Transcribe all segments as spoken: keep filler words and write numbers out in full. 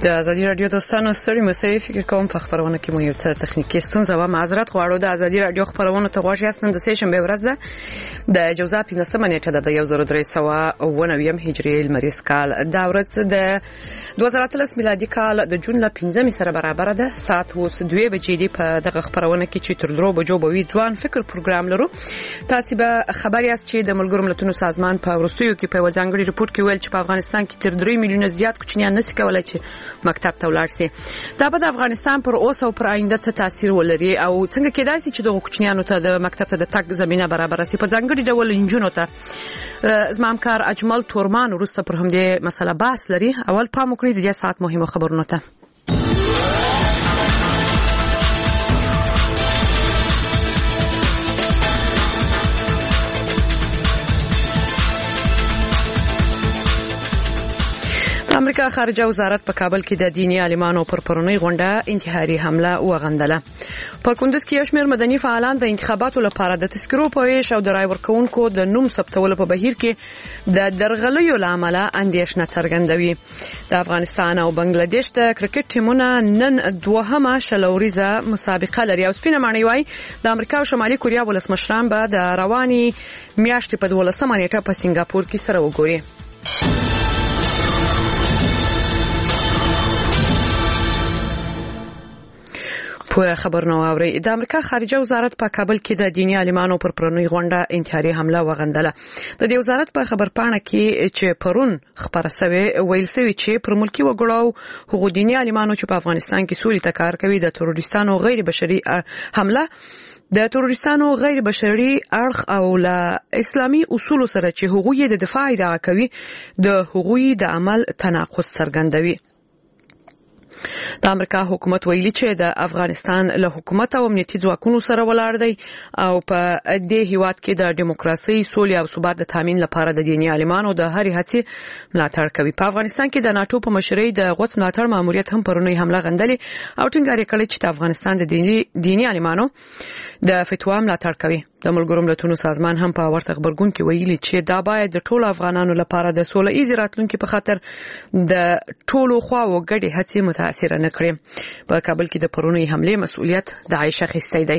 د ازادي رادیو دوستانو ستړي مسئ فکر کوم په خبرونه کې مو یو څه تخنیکی ستونزه و معذرت غواړو. د ازادي رادیو خبرونه ته غواړئ اسنن د سې شنبه ورځ ده د جوزا پنځمه نیټه د یو زر درې سوه اوه نوي هجري لمریز کال دا ورځ د دوه زره اتلس میلادي کال د جون ل پنځمې سره برابر ده. ساعت اوس دوه بجې دی. په دغه خبرونه کې چې تر درو بجو به وي ځوان فکر پروګرام لرو. تاسو به خبر یاست چې د ملګرو ملتونو سازمان په وروستیو کې په ځانګړي رپورت کې ویل چې په افغانستان کې تر درې میلیونه زیات کوچنیان نشي کولای چې مکتب ته ولاړ شي. دا به د افغانستان پر اوس او پر آینده څه تاثیر ولري او څنګه کېدای شي چې د کوچنیانو ته د مکتب ته د تګ زمينه برابر شي. په ځانګړي ډول انجونو ته زما همکار اجمل تورمان وروسته پر همدې مسله بحث لري. اول پام وکړئ د دې ساعت مهمه خبرونه ته. امریکا خارجه وزارت په کابل کې د دیني عالمانو پر پرونی غونډه انتحاري حمله وغندله. په کندوز کې شمیر مدني فعالان د انتخاباتو لپاره د تذکرو په ویش او د رای ورکونکو د نوم ثبتولو په بهیر کې د درغلیو لامل اندیشنه څرګندوي. د افغانستان او بنگلاديش د کرکټ ټیمونه نن دوهمه شلوریزه مسابقه لري او سپینه معنی وای د امریکا او شمالي کوریا ولسمشران به د رواني میاشتې په دولسمه نیټه په سنگاپور کې سره وګوري. په خبرنامه اوري د امریکا خارجه وزارت په کابل کې د دیني عالمانو پر پرونی غونډه انتحاري حمله وغندله. د دې وزارت په خبرپاڼه کې چې پرون خبره شوی ویل شوی چې پر ملکی وګړو حقوق دیني عالمانو چې په افغانستان کې سولې ته کار کوي د تروریستانو غیر بشري حمله د تروریستانو غیر بشري اړخ او له اسلامي اصول سره چې حقوق د دفاع ادعا کوي د حقوق د عمل تناقض څرګندوي. د امریکا حکومت ویلي چې د افغانستان له حکومت او امنیتي ځواکونو سره ولاړ دی او په دې هیواد کې د دیموکراسي سولې او ثبات د تامین لپاره د دیني عالمانو د هرې هڅې ملاتړ کوي. په افغانستان کې د ناتو په مشرۍ د غوڅ ملاتړ ماموریت هم پرونی حمله غندلې او ټینګار کړی چې د افغانستان د دیني دیني عالمانو د فتوا ملاتړ کوي. د ملګرو ملتونو سازمان هم په ورته خبرګون کې ویلي چې دا باید د ټولو افغانانو لپاره د سولې ایز راتلونکو په خاطر د ټولو خواو ګډې هڅې متاثر نه کړي. په کابل کې د پرونی حمله مسؤلیت د عائشه خستی دی.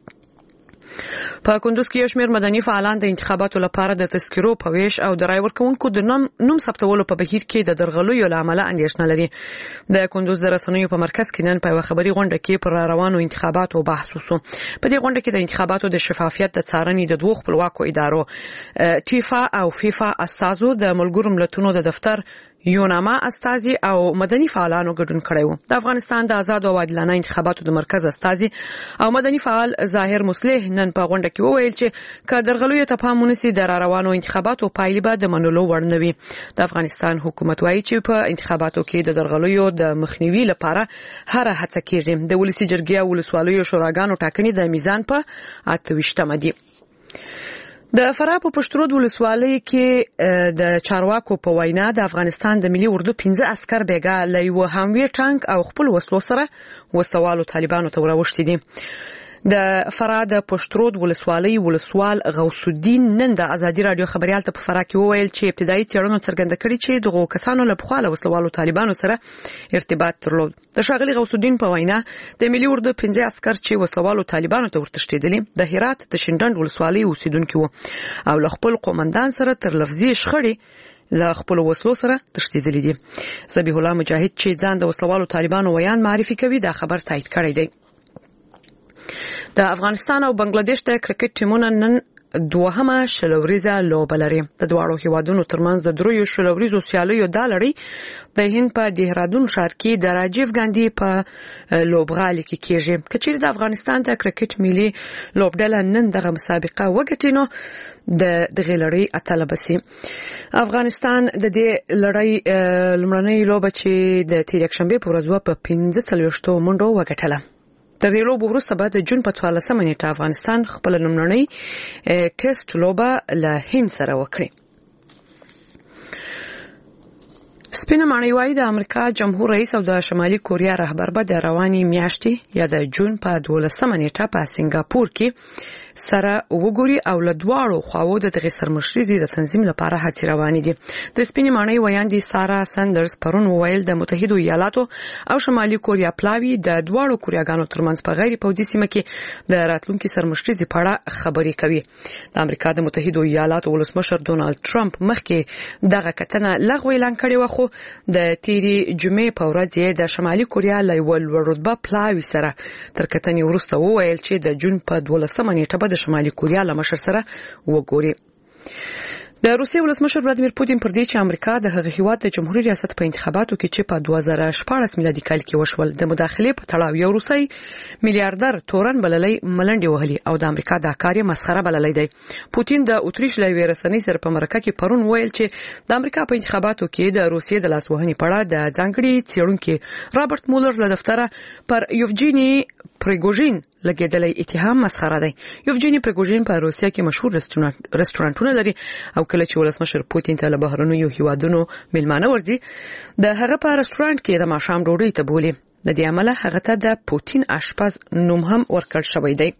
په کندوز کې شمیر مدني فعالان د انتخاباتو لپاره د تذکرو په ویش او د رای ورکونکو د نوم نوم ثبتولو په بهیر کې د درغلیو لامل اندیشنه لري. د کندوز د رسنیو په مرکز کې نن په خبري غونډه کې پر روانو انتخاباتو بحث وشو. په دې غونډه کې د انتخاباتو د شفافیت د څارنې د دوه خپلواکو ادارو ټیفا او فیفا استازو د ملګرو ملتونو د دفتر یوناما استازي او مدني فعالانو ګډون کړی و. د افغانستان د آزاد او عادلانه انتخاباتو د مرکز استازي او مدني فعال ظاهر مصلح نن په غونډه کې وویل چې که درغلیو ته پام ونیسي د روانو انتخاباتو پایلې به د منلو وړ نه وي. د افغانستان حکومت وایي چې په انتخاباتو کې د درغلیو د مخنیوي لپاره هر هڅه کیږي. د ولسی جرګې او ولسوالیو شوراګانو ټاکنې د میزان په اته ویشتمه دي. د فراه په پشترود ولسوالۍ کې د چارواکو په وینا د افغانستان د ملي اردو پنځه عسكر بیګا له یو هموي ټانک او خپل وسلو سره وسوالو طالبانو ته وروشتي دي. د فراه د پشترود ولسوالۍ ولسوال غوث الدین نن د ازادي رادیو خبريال ته په فراه کې وویل چې ابتدایي څېړنو څرګنده کړې چې دغه کسانو له بخواله وسلوالو طالبانو سره ارتباط درلود. د شاغلي غوث الدین په وینا د ملي اردو پنځه عسكر چې وسلوالو طالبانو ته ورتښتېدلي د هرات د شینډنډ ولسوالۍ اوسیدونکو وو او له خپل قومندان سره تر لفظي شخړې له خپل وسلو سره تښتېدلي دي. ذبیح الله مجاهد چې ځان د وسلوالو طالبانو ویان معرفي کوي دا خبر تایید کړی دی. د افغانستان او بنگلاديش د کرکټ ټیمونه نن دوهمه شلوریزه لوبه لري. د دواړو هیوادونو ترمنځ د دریو شلوریزو سیالیو د لړۍ د هند په دهرادون ښار کې د راجیو ګاندی په لوبغالي کې کېږي. کچېر د افغانستان د کرکټ ملي لوبډله نن دغه مسابقه وګټي نو د دغه لړۍ اتله بسي. افغانستان د دې لړۍ لمړنۍ لوبه چې د تیر یکشنبه په ورځ په پنځه څلوېښتو منډو وګټله. تر دې لوبې وروسته به د جون په څوارلسمه نیټه افغانستان خپل لومړنۍ ټیسټ لوبه له هند سره وکړي. سپینه ماڼۍ وايي د امریکا جمهور رئیس او د شمالي کوریا رهبر به د رواني میاشتې یا د جون په دولسمه نیټه په سنگاپور کې سره وګوري او له دواړو خواو د دغه سرمشريزي د تنظیم لپاره هڅې روانې دي. د سپینې ماڼۍ ویاندې سارا سندرز پرون وویل د متحده ایالاتو او شمالي کوریا پلاوی د دواړو کوریاګانو ترمنځ په غیر پوځي سیمه کې د راتلونکي سرمشريزي په اړه خبرې کوي. د امریکا د متحده ایالاتو ولسمشر ډونالد ټرمپ مخکې دغه کتنه لغوه اعلان کړی و، خو د تیری جمعې په ورځ یې د شمالي کوریا له ول رتبه پلاوی سره تر کتنې وروسته وویل چې د جون په دولسمه نیټه د شمالي کوریا له مشر سره وګوري. د روسیې ولسمشر ولادیمیر پوتین پر دې چې امریکا د هغه هیواد د جمهوریت ریاست په انتخاباتو کې چې په دوه زره شپاړس میلادي کال کې وشول د مداخله په تړاو یو روسي میلیارډر تورن بللای ملنډي وهلي او د امریکا د کاري مسخره بللای دی. پوتین د اوتریش له ویرسنۍ سره په مرکه کې پرون ویل چې د امریکا په انتخاباتو کې د روسیې د لاسوهنې په اړه د ځانګړي څېړونکو رابرټ مولر له دفتره پر یوفجینی پریګوژین لګیدلې اتهام مسخره دی. یوفجینی پریګوژین په روسیه کې مشهور رستورانټونه لري او کله چې ولسمشر پوتین ته له بهرنیو هیوادونو میلمانه ورځي د هغه په رستورانټ کې د ماښام ډوډۍ ته بولي. د دې عمله هغه ته د پوتین آشپز نوم هم ورکړل شوی دی.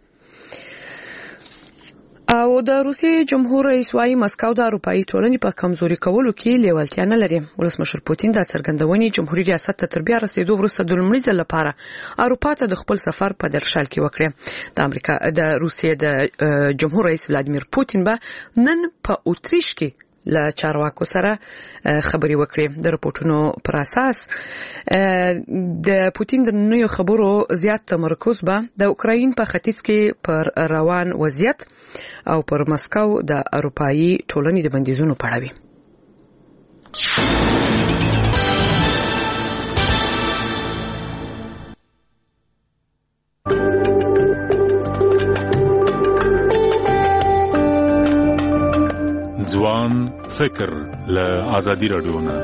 او د روسیې جمهور رئیس وايي مسکو د اروپאי ټولنې په کمزوري کولو کې لیوالتیا نه لري. ولسمشر پوتین د څرګندونې جمهوریت ریاست ته تر بیا رسیدو وروسته د لومړي ځل لپاره اروپا ته د خپل سفر په درشل کې وکړ. د امریکا د روسیې د جمهور رئیس ولادیمیر پوتین به نن په اوتریش کې له چارواکو سره خبري وکړي. د رپورټونو پر اساس د پوتین د نویو خبرو زیات تمرکز به د اوکراین په ختیځ کې پر روان وضعیت او پر مسکو د اروپאי ټولنې د بندیزونو په اړه وي. ځوان فکر له ازادي رادیو نه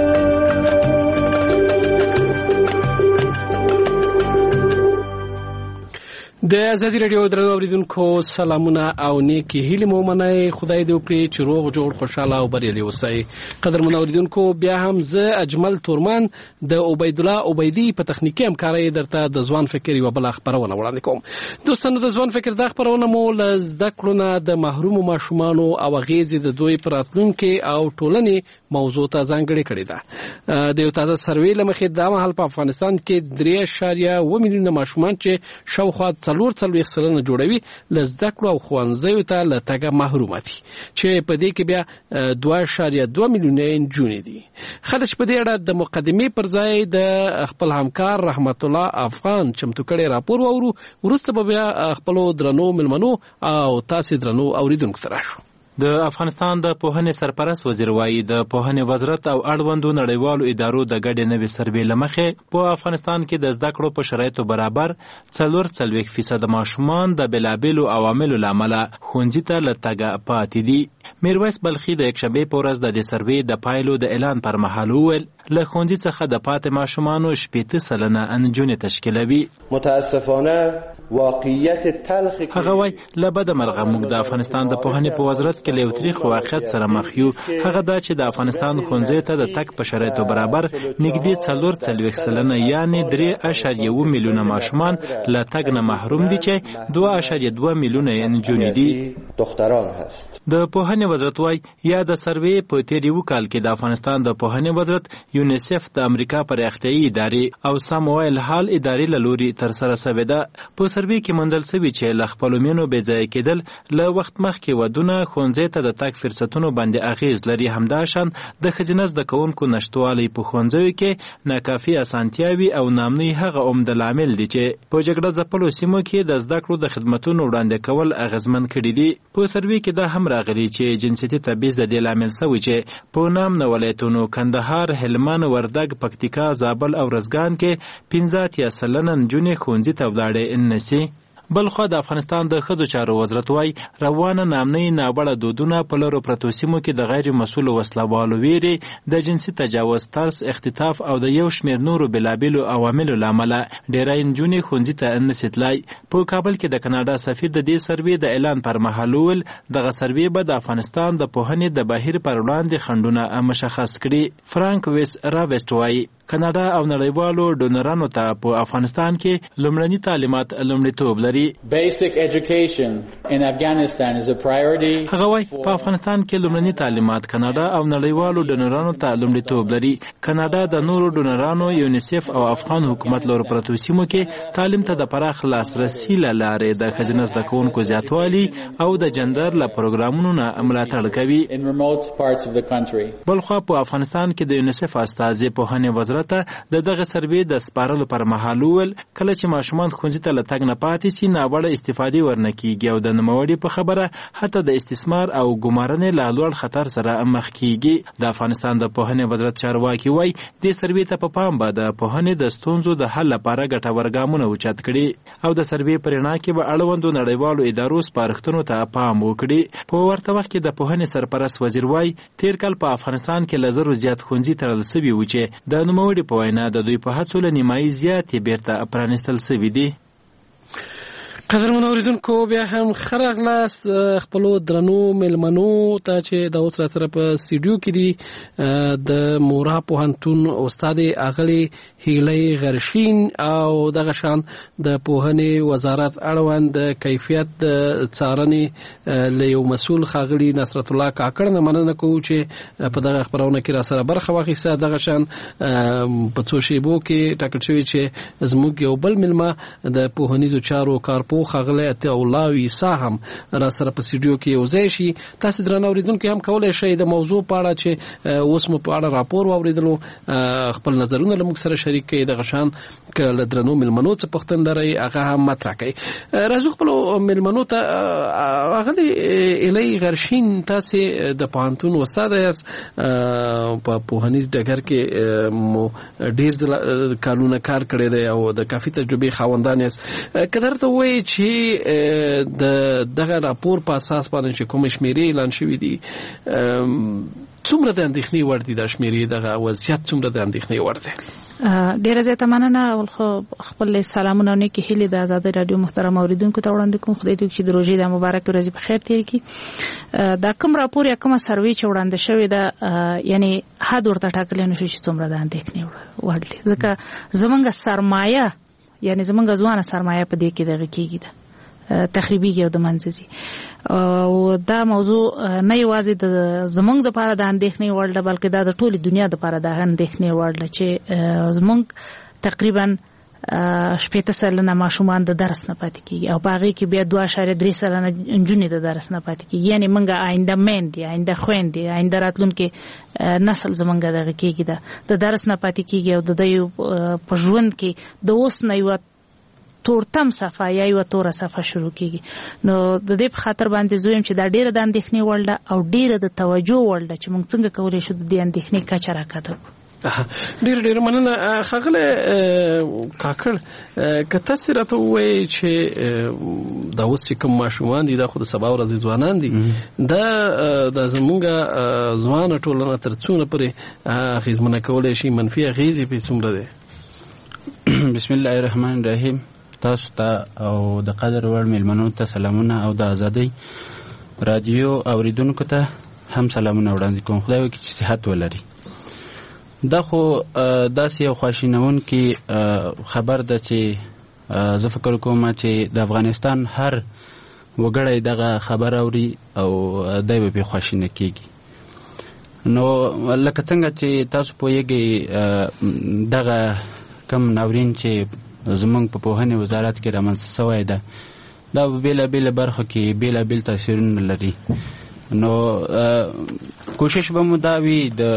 د ازادي رادیو درنو اوریدونکو سلامونه او نیکی هیله مو منئ. خدای دې وکړي چې روغ جوړ خوشاله او بریالي اوسئ. قدرمن اوریدونکو بیا هم زه اجمل تورمان د عبید الله عبیدی په تخنیکی همکارۍ درته د ځوان فکر یو بل خبرونه وړاندې کوم. دوستانو د ځوان فکر د خبرونه مو ل زده کړو نه د محروم ماشومانو او غیزې د دوی پراتلونکو او ټولنې موضوع ته ځانګړې کړې ده. د یو تازه سروې لمخې د مهال په افغانستان کې درې اعشاریه اووه میلیونه ماشومان چې شاوخوا څلور څلوېښت سلنه جوړوي له زده کړو او ښوونځیو ته له تګه محرومه دي، چې په دې کې بیا دوه اعشاریه دوه میلیونه نجونې دي. خلک په دې اړه د مقدمې پر ځای د خپل همکار رحمت الله افغان چمتو کړي راپور واورو. وروسته به بیا خپل درنو ملمنو او تاسو درنو اوریدونکو سره شو. د افغانستان د پوهنې سرپرست وزیر وايي د پوهنې وزارت او اړوندو نړیوالو ادارو د ګډې نوې سروې له مخې په افغانستان کې د زده کړو په شرایطو برابر څلور څلوېښت فیصده ماشومان د بېلابېلو عواملو له امله ښوونځي ته له تګه پاتې دي. میرویس بلخي د یکشنبې په ورځ د دې سروې د پایلو د اعلان پر مهال وویل له ښوونځي څخه د پاتې ماشومانو شپېته سلنه نجونې تشکیلوي. متاسفانه واقعیت تلخ هغه وایي له بده مرغه موږ د افغانستان د پوهنې په وزارت کې له یو تریخ واقعیت سره مخ یو. هغه دا چې د افغانستان ښوونځیو ته د تګ په شرایطو برابر نږدې څلور څلوېښت سلنه یعنې درې اعشاریه اووه میلیونه ماشومان له تګ نه محروم دي چې دوه اعشاریه دوه میلیونه یې نجونې دي. دختران هست. د پوهنې وزارت وايي یا د سروې په تیر یو کال کې د افغانستان د پوهنې وزارت یونیسف د امریکا پراختیایي ادارې او ساموایل هال ادارې له لوري ترسره شوې ده. په سروې کې موندل شوي چې له خپلو مینو بې ځایه کېدل له وخت مخکې ودونه ښوونځي ته د تګ فرصتونو باندې اغیز لري. همداشان د ښځینه زده کوونکو نشتوالی په ښوونځیو کې ناکافي اسانتیاوي او نامنۍ هغه عمده لامل دي چې په جګړه ځپلو سیمو کې د زده کړو د خدمتونو وړاندې کول اغیزمن کړي دي. په سروې کې دا هم راغلي چې جنسیتي تبعیض د دې لامل شوی چې په نامنه ولایتونو کندهار، هلمند، وردګ، پکتیکا، زابل او رزګان کې پنځه اتیا سلنه نجونې ښوونځي ته ولاړې نشي. بلخو د افغانستان د ښځو چارو وزارت وايي روانه نامنۍ نابړه دودونه په لرو پرتو سیمو کې د غیر مسؤل وسلوالو ویرې د جنسي تجاوز، ترس، اختطاف او د یو شمېر نورو بېلابېلو عواملو له امله ډېری نجونې ښوونځي ته نشي تلای. په کابل کې د کاناډا سفیر د دې سروې د اعلان پر مهال وویل دغه سروې به د افغانستان د پوهنې د بهیر پر وړاندې خنډونه مشخص کړي. فرانک ویس راویسټ وایي کاناډا او نړیوالو ډونرانو ته په افغانستان کې لومړني تعلیمات لومړیتوب لري. Basic education in Afghanistan is a priority. هغه وايي په افغانستان کې لومړني تعلیمات کاناډا او نړیوالو ډونرانو ته لومړیتوب لري. کاناډا د نورو ډونرانو یونیسف او افغان حکومت لور پرتو سیمو کې تعلیم ته د پراخ لاسرسي له لارې د ښځینه زده کوونکو زیاتوالي او د جندر له پروګرامونو نه ملاتړ کوي. In remote parts of the country. بلخو په افغانستان کې د یونیسف استازي پوهنې وزارت د دغه سروې د سپارلو پر مهال وویل کله چې ماشومان ښوونځي ته له تګ نه پاتې سي ناوړه استفادې ورنه کیږي او د نوموړي په خبره حتی د استثمار او ګمارنې له لوړ خطر سره مخ کیږي. د افغانستان د پوهنې وزارت چارواکي وایي دې سروې ته په پام به د پوهنې د ستونزو د حل لپاره ګټور ګامونه اوچت کړي او د سروې په رڼا کې به اړوندو نړیوالو ادارو سپارښتنو ته پام وکړي. په ورته وخت کې د پوهنې سرپرست وزیر وایي تیر کال په افغانستان کې له زرو زیات ښوونځي تړل سوي وو چې د نوموړي په وینا د دوی په هڅو له نیمایي زیاتې بیرته پرانیستل سوي دي. قدرمنو اوریدونکو بیا هم ښه راغلاست خپلو درنو مېلمنو ته چې دا اوس راسره په سټوډیو کې دي د مورا پوهنتون استاد اغلې هیلې غرشین او دغه شان د پوهنې وزارت اړوند د کیفیت د څارنې له یو مسؤل ښاغلي نصرت الله کاکړ نه مننه کوو چې په دغه خپرونه کې راسره برخه واخیسته. دغه شان په څو شیبو کې ټاکل شوي چې زموږ یو بل مېلمه د پوهنیزو چارو کارپو خغله ته الله عیسی هم را سره په سټوډیو کې یو ځای شي. تاسو درنو اوریدونکو هم کولای شئ د موضوع په اړه چې اوس مو په اړه راپور واوریدلو خپل نظرونه له موږ سره شریک کړئ. دغه شان کله درنو مېلمنو څخه پوښتنه لرئ هغه هم مطرح کړئ. راځو خپل مېلمنو ته هغه الهی غرشین تاسو د پوهنتون استاد یاست په پوهنیز ډګر کې مو ډیر کارونه کار کړی دی او د کافي تجربه خاوندان یاست. کله ته وایي چې د دغه راپور په اساس باندې چې کوم شمیرې اعلان شوې دي څومره د اندېښنې وړ دي؟ د شمیرې دغه وضعیت څومره د اندېښنې وړ دی؟ ډیره زیاته مننه. اول خو خپل سلامونه نه کې هلي د آزاد رادیو محترم اوریدونکو ته وړاندې کوم. خدای دې چې د روزي د مبارک ورځې په خیر تیر کړي. دا کوم راپور یا کوم سروې چې وړاندې شوی دا یعنی حد ورته ټاکل نه شي چې څومره د اندېښنې وړ دي ځکه زمونږ سرمایه یعنی زمونږ ځوانه سرمایه په دې کې دغه کېږي ده تخریبیږي او د منځي او دا موضوع نه یوازې د زمونږ د لپاره د اندېښنې وړ ده بلکې دا د ټولې دنیا د لپاره د اندېښنې وړ ده چې زمونږ تقریبا شپېته سلنه ماشومان د درس نه پاتې کېږي او په هغې کې بیا دوه اعشاریه درې سلنه نجونې د درس نه پاتې کېږي. یعنې موږ آینده میندې آینده خویندې آینده راتلونکي نسل زمونږ دغه کېږي ده د درس نه پاتې کېږي او د دوی په ژوند کې د اوس نه یوه تورتم صفحه یا یوه توره صفحه شروع کېږي. نو د دې په خاطر باندې زه وایم چې دا ډېره د اندېښنې وړ ده او ډېره د توجه وړ ده چې موږ څنګه کولی شو د دې اندېښنې کچه راکښته کړو. ډېر ډېر مننه ښاغلی کاکړ. که تاسې راته ووایئ چې دا اوس چې کوم ماشومان دي دا خو د سبا ورځې ځوانان دي دا د زموږ ځوانه ټولنه تر څونه پورې اغېزمنه کولی شي منفي اغېزې پرې څومره دی؟ بسم الله الرحمن الرحیم. تاسو ته او د قدر وړ مېلمنو ته سلامونه او د ازادۍ رادیو اوریدونکو ته هم سلامونه وړاندې کوم. خدای وکړي چې صحت ولري. دا خو داسې یو خواشینونکی خبر ده چې زه فکر کوم چې د افغانستان هر وګړی دغه خبر اوري او دی به پرې خواشینه کېږي. نو لکه څنګه چې تاسو پوهیږئ دغه کم ناورین چې زمونږ په پوهنې وزارت کې رامنځته شوی ده دا په بېلابېلو برخو کې بېلابېل تاثیرونه لري. نو کوشش به مو دا وي د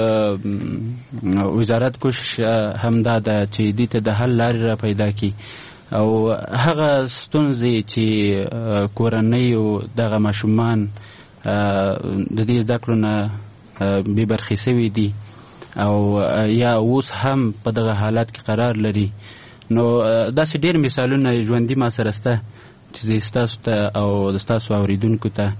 وزارت کوشش هم دا ده چې دې ته د حل لارې را پیدا کړي او هغه ستونزې چې کورنیو دغه ماشومان د دې زده کړو نه بې برخې سوي دي او یا اوس هم په دغه حالت کې قرار لري. نو داسې ډېر مثالونه ژوندي ما سره شته چې ستاسو ته او د ستاسو اوریدونکو ته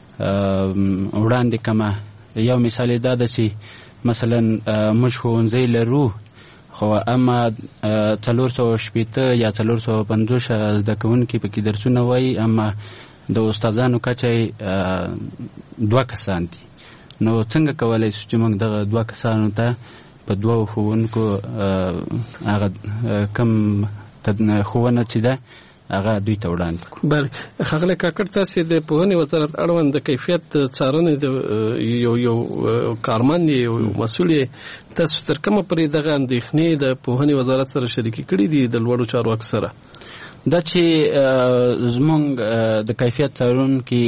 وړاندې کمه. یو مثال دا ده چې مثلا موږ ښوونځی لرو خو اما څلور سوه شپېته یا څلور سوه پنځوس زده کوونکي پکې درسونه وایي، اما د استادانو کچه دوه کسان دي. نو څنګه کولی شو چې موږ دغه دوه کسانو ته په دوو ښوونکو هغه کم ښوونه چې ده هغه دوی ته وړاندې کړو. بله ښاغلی کاکړ، تاسې د پوهنې وزارت اړوند د کیفیت څارنې د یو یو کارمند یې یو مسؤل یې، تاسو تر کومه پورې دغه اندېښنې د پوهنې وزارت سره شریکې کړي دي د لوړو چارواکو سره؟ دا چې زمونږ د کیفیت څارونکي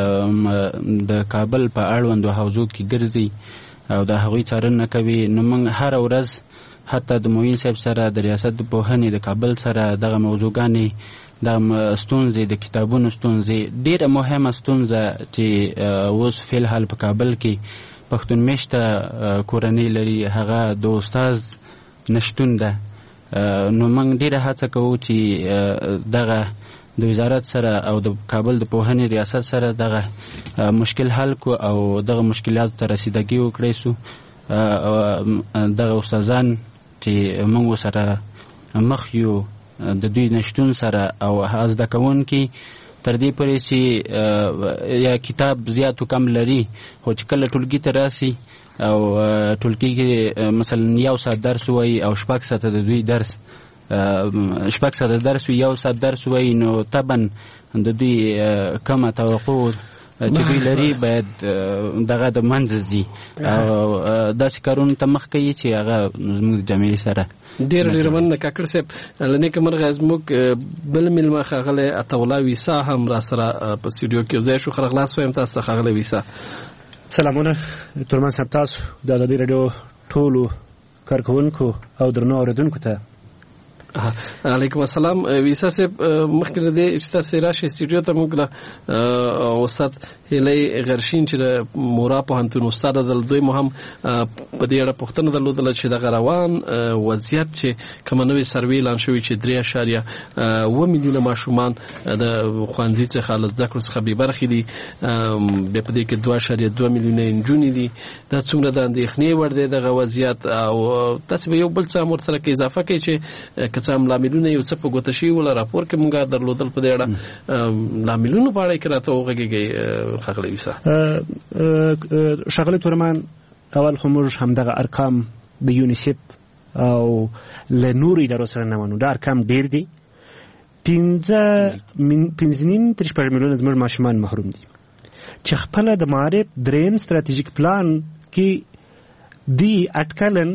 د کابل په اړوندو حوزو کې ګرځي او د هغوی څارنه کوي، نو موږ هره ورځ حتی د معین صاحب سره د ریاست د پوهنې د کابل سره دغه موضوعګانې، د ستونزې، د کتابونو ستونزې، ډېره مهمه ستونزه چې اوس فی الحال په کابل کې پښتون میشته کورنۍ لري، هغه د استاد نشتون ده. نو موږ ډېره هڅه کوو چې دغه د وزارت سره او د کابل د پوهنې ریاست سره دغه مشکل حل کو او دغه مشکلاتو ته رسیدګي وکړی سو. دغه استادان چې موږ سره مخ یو د دوی نشتون سره او زده کوونکي تر دې پورې چې یا کتاب زیات و کم لري، خو چې کله ټولګي ته راسي او ټولګي کې مثلا یو ساعت درس وایي او شپږ ساعته د دوی درس شپږ ساعته درس وي، یو ساعت درس وایي، نو طبعا د دوی کمه توقع چې دوی لري باید دغه د منځ ځي او داسې کارونو ته مخ کوي چې هغه زموږ د جامعې سره. ډېره ډېره مننه کاکړ صاحب. له نیکه مرغه زموږ بل میلمه ښاغلی عطاالله ویسا هم را سره په سټوډیو کې یو ځای شو. ښه راغلاست وایم تاسو ته ښاغلی ویسا. سلامونه تورمان صاحب، تاسو د ازادي راډیو ټولو کارکوونکو او درنو اورېدونکو ته. علیکم السلام. ویسا صاحب، مخکې له دې چې تاسې راشئ سټوډیو ته، موږ له استاد هیلۍ غرشین چې د مورا پوهنتون استاده ده، دوی مو هم په دې اړه پوښتنه درلودله چې دغه روان وضعیت چې کومه نوې سروې اعلان شوې چې درې اعشاریه اوه میلیونه ماشومان د ښوونځي څخه له زده کړو څخه بې برخې دي، بیا په دې کې دوه اعشاریه دوه میلیونه نجونې دي. دا څومره د اندېښنې وړ دی دغه وضعیت، او تاسې به یو بل څه هم ورسره کې اضافه کوئ چې که څه هم لاملونه یو څه په ګوته شوي وله راپور کې مونږ درلودل په دې اړه لاملونو په اړه کې راته وغږېږئ ښاغلی ویسا. ښاغلی تورمان، اول خو موږ همدغه ارقام د یونیسف او له نورو ادارو سره نه منو. دا ارقام ډېر دي. پنځه نیم تر شپږ میلیونه زموږ ماشومان محروم دي چې خپله د معارف دریم ستراتیژیک پلان کې دی اټکلن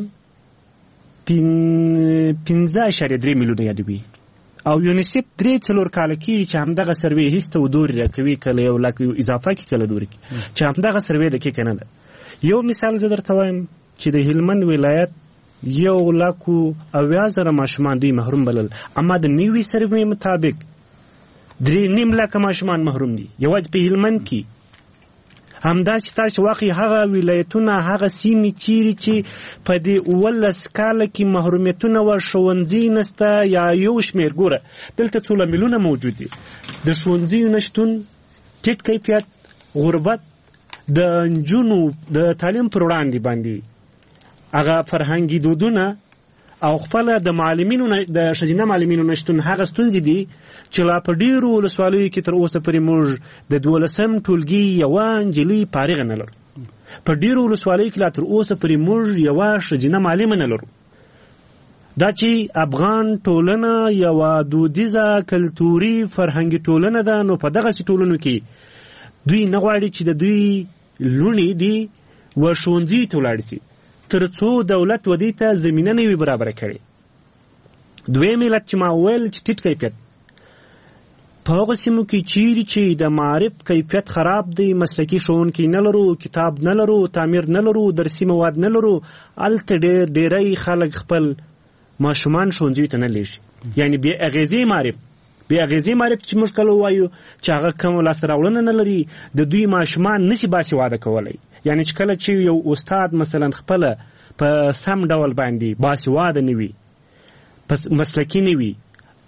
پنځه اعشاریه درې میلیونه یادوي، او یونیسف درې څلور کاله کېږي چې همدغه سروې هېڅ ته ودورې راکوي، کله یو لاک اضافه کړي کله دورې کړي، چې همدغه سروې دقیقه نه ده. یو مثال زه درته وایم چې د هلمند ولایت یو لاکو اویا زره ماشومان دوی محروم بلل، اما د نوي سروې مطابق درې نیم لاکه ماشومان محروم دي یوازې په هلمند کې. همدا چې تاسو واقعي هغه ولایتونه، هغه سیمې چیرې چې په دې اوولس کاله کې محرومیتونه و، ښوونځي نسته یا یو شمېر ګوره دلته څو لاملونه موجود دي: د ښوونځیو نشتون، ټیټ کیفیت، غربت، د نجونو د تعلیم پر وړاندې باندې هغه فرهنګي دودونه او خپل د معلمینو د ښځینه معلمینو نشتون. هغه ستونزې دي چې لا په ډېرو ولسوالیو کې تر اوسه پورې موږ د دولسم ټولګي یوه نجلۍ فارغه نه لرو. په ډېرو ولسوالیو کې لا تر اوسه پورې موږ یوه ښځینه معلمه نه لرو. دا چې افغان ټولنه یوه دودیزه کلتوري فرهنګي ټولنه ده، نو په دغسې ټولنو کې دوی نه غواړي چې د دوی لوڼې دي و ښوونځي ته ولاړې شي تر څو دولت ودې ته زمینه نه وي برابره کړې. دویم علت چې ما وویل چې ټیټ کیفیت په هغو سیمو کې چیرې چې د معارف کیفیت خراب دی، مسلکي ښوونکي نه لرو، کتاب نه لرو، تعمیر نه لرو، درسي مواد نه لرو، هلته ډېر ډېری خلک خپل ماشومان ښوونځیو ته نه لیږي. یعنې بې اغېزې معارف بې اغېزې معارف چې موږ کله ووایو چې هغه کوم لاسته راوړنه نه لري، د دوی ماشومان نشي باسواده کولی. یعنې چې کله چې یو استاد مثلا خپله په سم ډول باندې باسواده نه وي، مسلکي نه وي،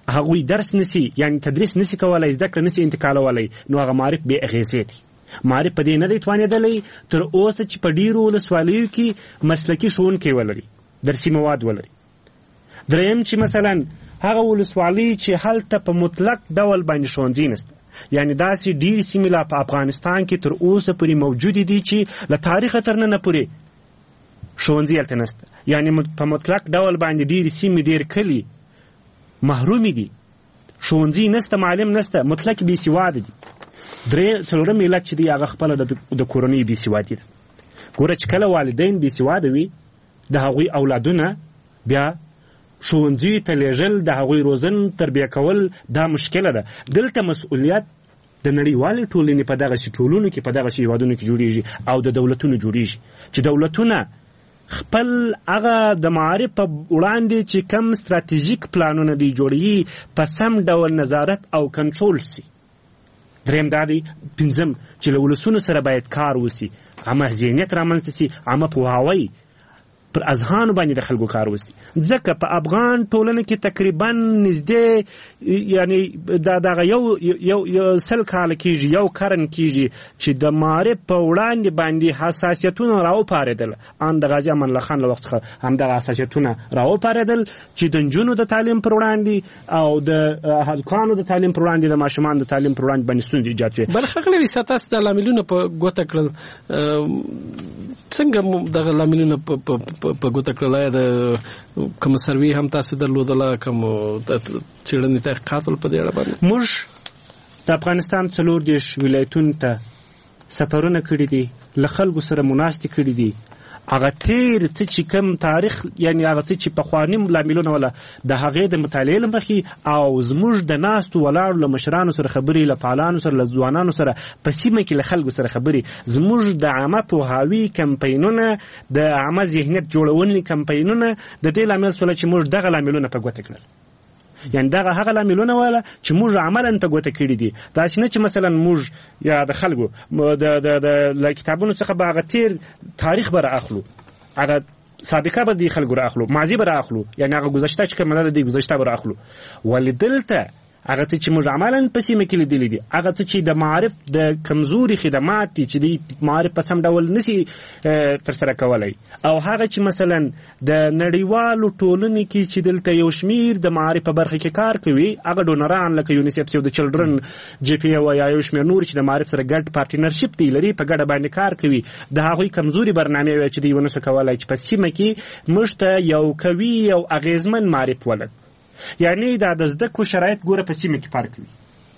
هغوی درس نسی یعنی تدریس نسی کولای، زده کړه نسی انتقالولای، نو هغه معارف بې اغېزې دي. معارف په دې نه دی توانېدلی تر اوسه چې په ډېرو ولسوالیو کې مسلکي ښوونکي ولري، درسي مواد ولري. دریم چې مثلا هغه ولسوالۍ چې هلته په مطلق ډول باندې ښوونځي نشته، یعنی داسې ډېرې سیمې لا په افغانستان کې تر اوسه پورې موجودې دي چې له تاریخه تر ننه پورې ښوونځي هلته نشته، یعنی په مطلق ډول باندې ډېرې سیمې ډېر کلي محرومې دي، ښوونځي نشته، معلم نشته، مطلق بې سواده دي. درې څلورم علت چې دی هغه خپله د کورنۍ بې سوادي ده. ګوره چې کله والدین بې سواده وي د هغوی اولادونه بیا ښوونځیو ته لیږل، د هغوی روزن تربیه کول دا مشکله ده. دلته مسؤلیت د نړیوالې ټولنې په دغسې ټولنو کې په دغسې هېوادونو کې جوړېږي او د دولتونو جوړېږي چې دولتونه خپل هغه د معارف په وړاندې چې کم ستراتیژیک پلانونه دی جوړوي په سم ډول نظارت او کنټرول سي. دریم دا دی پنځم چې له ولسونو سره باید کار وسي، عامه ذهنیت رامنځته سي، عامه پوهاوی پر اذهانو باندې د خلکو کار وسي. ځکه په افغان ټولنه کې تقریبا نږدې یعنی دا دغه یو یو یو سل کاله کېږي، یو قرن کېږي چې د معارف په وړاندې باندې حساسیتونه راوپارېدل. ان د غازي امان الله خان له وخت څخه همدغه حساسیتونه راوپارېدل چې د نجونو د تعلیم پر وړاندې او د هلکانو د تعلیم پر وړاندې، د ماشومانو د تعلیم پر وړاندې باندې ستونزې ایجاد شوې. بل ښاغلی ریاست، تاسو د لاملونو په ګوته کړل، څنګه دغه لاملونه په ګوته کړل؟ آیا د کوم سروي هم تاسو درلودله، کوم څېړنې تحقیقات په دې اړه باندې؟ موږ د افغانستان څلور دېرش ولایتونو ته سفرونه کړي دي، له خلکو سره مناستې کړي دي. هغه تیر څه چې کم تاریخ یعنی هغه څه چې پخواني لاملونه ولا د هغې د مطالعې له مخې او زموږ د ناستو ولاړو له مشرانو سره خبرې، له فعالانو سره، له ځوانانو سره، په سیمه کې له خلکو سره خبرې، زموږ د عامه پوهاوي کمپینونه، د عامه ذهنیت جوړونې کمپینونه د دې لامل سوله چې موږ دغه لاملونه په ګوته کړل. یعنی دغه هغه لاملونه ولا چې موږ عملاً په ګوته کړي دي. داسې نه چې مثلا موږ یا د خلکو د د د کتابونو څخه به هغه تیر تاریخ به رااخلو، هغه سابقه به د خلکو رااخلو، ماضي به رااخلو، یعنی هغه گذشته چې کومه ده د گذشته به رااخلو. ولې دلته هغه څه چې موږ عملاً په سیمه کې لیدلي دي، هغه څه چې د معارف د کمزوري خدمات دي چې د معارف په سم ډول نشي ترسره کولی، او هغه چې مثلا د نړیوالو ټولنې کې چې دلته یو شمیر د معارف په برخه کې کار کوي، هغه ډونران لکه یونیسف او د چلډرن جی پی او یا یو شمیر نور چې د معارف سره ګډ پارټنرشپ دی لري، په ګډه باندې کار کوي، د هغوی کمزوري برنامې وي چې دوی ونه شي کولی چې په سیمه کې موږ ته یو قوي او اغیزمن معارف ولري. یعنی دا د زده کړو شرایط ګوره په سیمه کې فرق وي،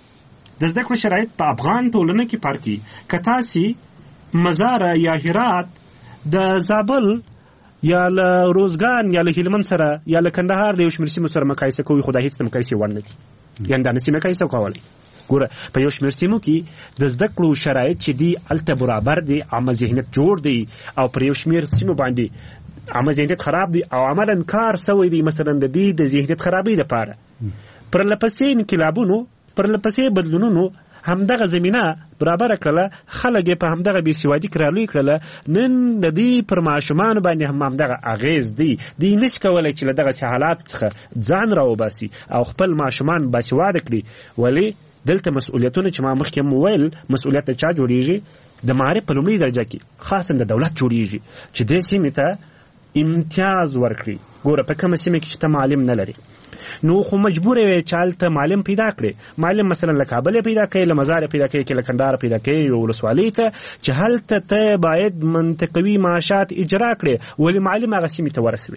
د زده کړو شرایط په افغان ټولنه کې فرق وي. که تاسې مزار یا هرات د زابل یا له روزګان یا له هلمند سره یا له کندهار د یو شمېر سیمو سره مقایسه کوئ، خو دا هېڅ د مقایسې وړ نه دي، یعنې دا نسي مقایسه کولی. ګوره په یو شمېر سیمو کې د زده کړو شرایط چې دي هلته برابر دي، عامه ذهنیت جوړ دی، او پر یو شمېر سیمو باندې عامه ذهنیت خراب دی او عملاً کار سوی دی مثلا د دې د ذهنیت خرابۍ لپاره. پرلپسې انقلابونو، پرلپسې بدلونونو همدغه زمینه برابره کړله، خلک یې په همدغه بېسوادي کې رالوی کړله. نن د دې پر ماشومانو باندې هم همدغه اغېز دی. دوی نشي کولی چې له دغسې حالاتو څخه ځان راوباسي او خپل ماشومان باسواده کړي. ولې دلته مسؤلیتونه چې ما مخکې هم وویل، مسؤلیت د چا جوړېږي؟ د معارف په لومړۍ درجه کې خاصا د دولت جوړېږي چې دې سیمې ته امتیاز ورکړي. ګوره په کومه سیمه کې چې ته معلم نه لري، نو خو مجبور یې چې هلته معلم پیدا کړي. معلم مثلا له کابل پیدا کړي، له مزار پیدا کړي، کې له کندهار پیدا کړي، یو ولسوالۍ ته چې هلته ته باید منطقوي معاشات اجرا کړي، ولې معلم هغه سیمې ته ورسوي.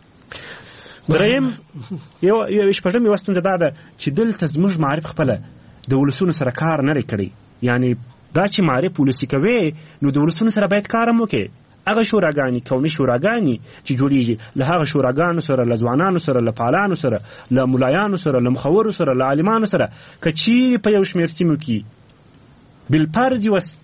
دریم یو یو شپږم یوه ستونزه دا ده چې دلته زموږ معارف خپله د ولسونو سره کار نه دی کړی. یعنی دا چې معارف ولسي کوي، نو د ولسونو سره باید کار هم وکړي. هغه شوراګانې، قومي شوراګانې چې جوړېږي، له هغه شوراګانو سره، له ځوانانو سره، له فعالانو سره، له ملایانو سره، له مخورو سره، له عالمانو سره، که چیرې په یو شمېر سیمو کې بالفرض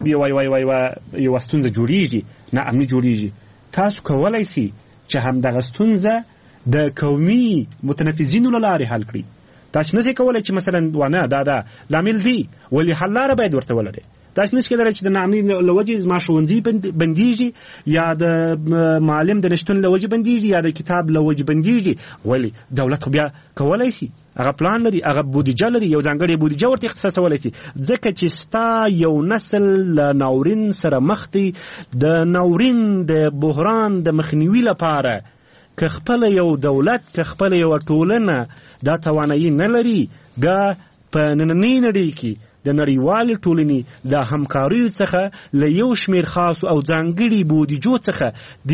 یوه ستونزه جوړېږي، ناامني جوړېږي، تاسو کولی سي چې همدغه ستونزه د قومي متنفذینو له لارې حل کړي. تاسو نشئ کولای چې مثلا ونه دا دا لامل دی ولی حل لاره باید ورته ولري. تاسو نشئ کولای چې د نامني لوجې زما ښوونځي بنديږي یا د معلم د نشټون لوجې بنديږي یا د کتاب لوجې بنديږي، ولی دولت خو بیا کولای شي هغه پلان لري، هغه بودیجه لري، یو ځانګړی بودیجه ورته اختصاصولای شي. ځکه چې ستا یو نسل له ناورین سره مخ دی، د ناورین د بحران د مخنیوي لپاره که خپل یو دولت که خپل یو ټولنه دا توانایي نه لري، بیا په نننۍ نړۍ کې د نړیوالې ټولنې د همکاریو څخه له یو شمېر خاصو او ځانګړي بودیجو څخه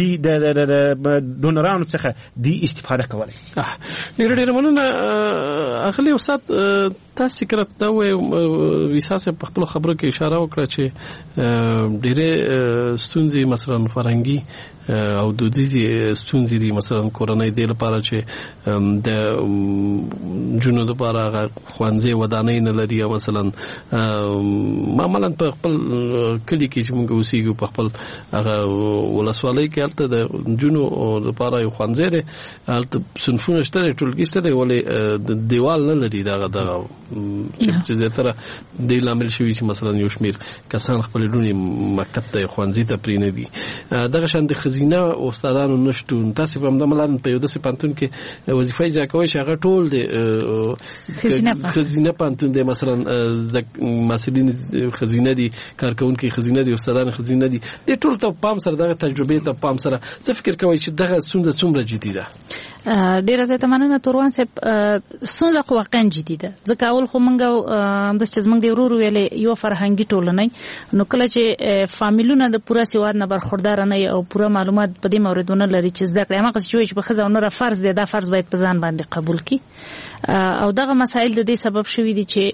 د ډونرانو څخه دی استفاده کولی شي. ډېره ډېره مننه اغلې استاد. تاسو کرت دا وایي ویساسه په خپل خبرو کې اشاره وکړه چې ډېرې ستونزې مثلا فرهنګي او دودیزي ستونزې دي، مثلا کورنۍ د لپاره چې د جنو د لپاره خوانځي ودانۍ نه لري، او مثلا معمولا په خپل کلی کې چې موږ اوسېږو په خپل هغه ولسوالۍ کې هلته د جنو لپاره یو خوانځي دی، هلته صنفونه شته دي، ټولګي شته دي، ولې د دیوال نه لري. دغه دغه چې زیاتره د لامل شوي چې مثلا یو شمېر کسان خپل لونی مکتب ته خوانځي ته پرې نه دي. دغه شان د خزینه او استادانو نشټون، تاسو په همدا ملان په یو داسې پانتون کې وظیفه اجرا کوي چې هغه ټول د خزینه پانتون دی، مثلا د مسؤلین خزینه دي، کارکونکو خزینه دي، استادان خزینه دي، د ټول ته پام سره دغه تجربه ته پام سره څه فکر کوي چې دغه ستونزه څومره جدي ده؟ ډیره زیاته مننه توروان صاحب. ستونزه خو واقعا جدي ده، ځکه اول خو موږ د چې زموږ د ورور ویلې یو فرهنګي ټولنه، نو کله چې فامیلونه د پوره سواد نه برخوردار نه او پوره معلومات په دې موردونه لري چې زده کړي، هغه چې په خزه ونره فرض دی، دا فرض باید په ځان باندې قبول کړي. او دغه مسائل د دې سبب شوي دي چې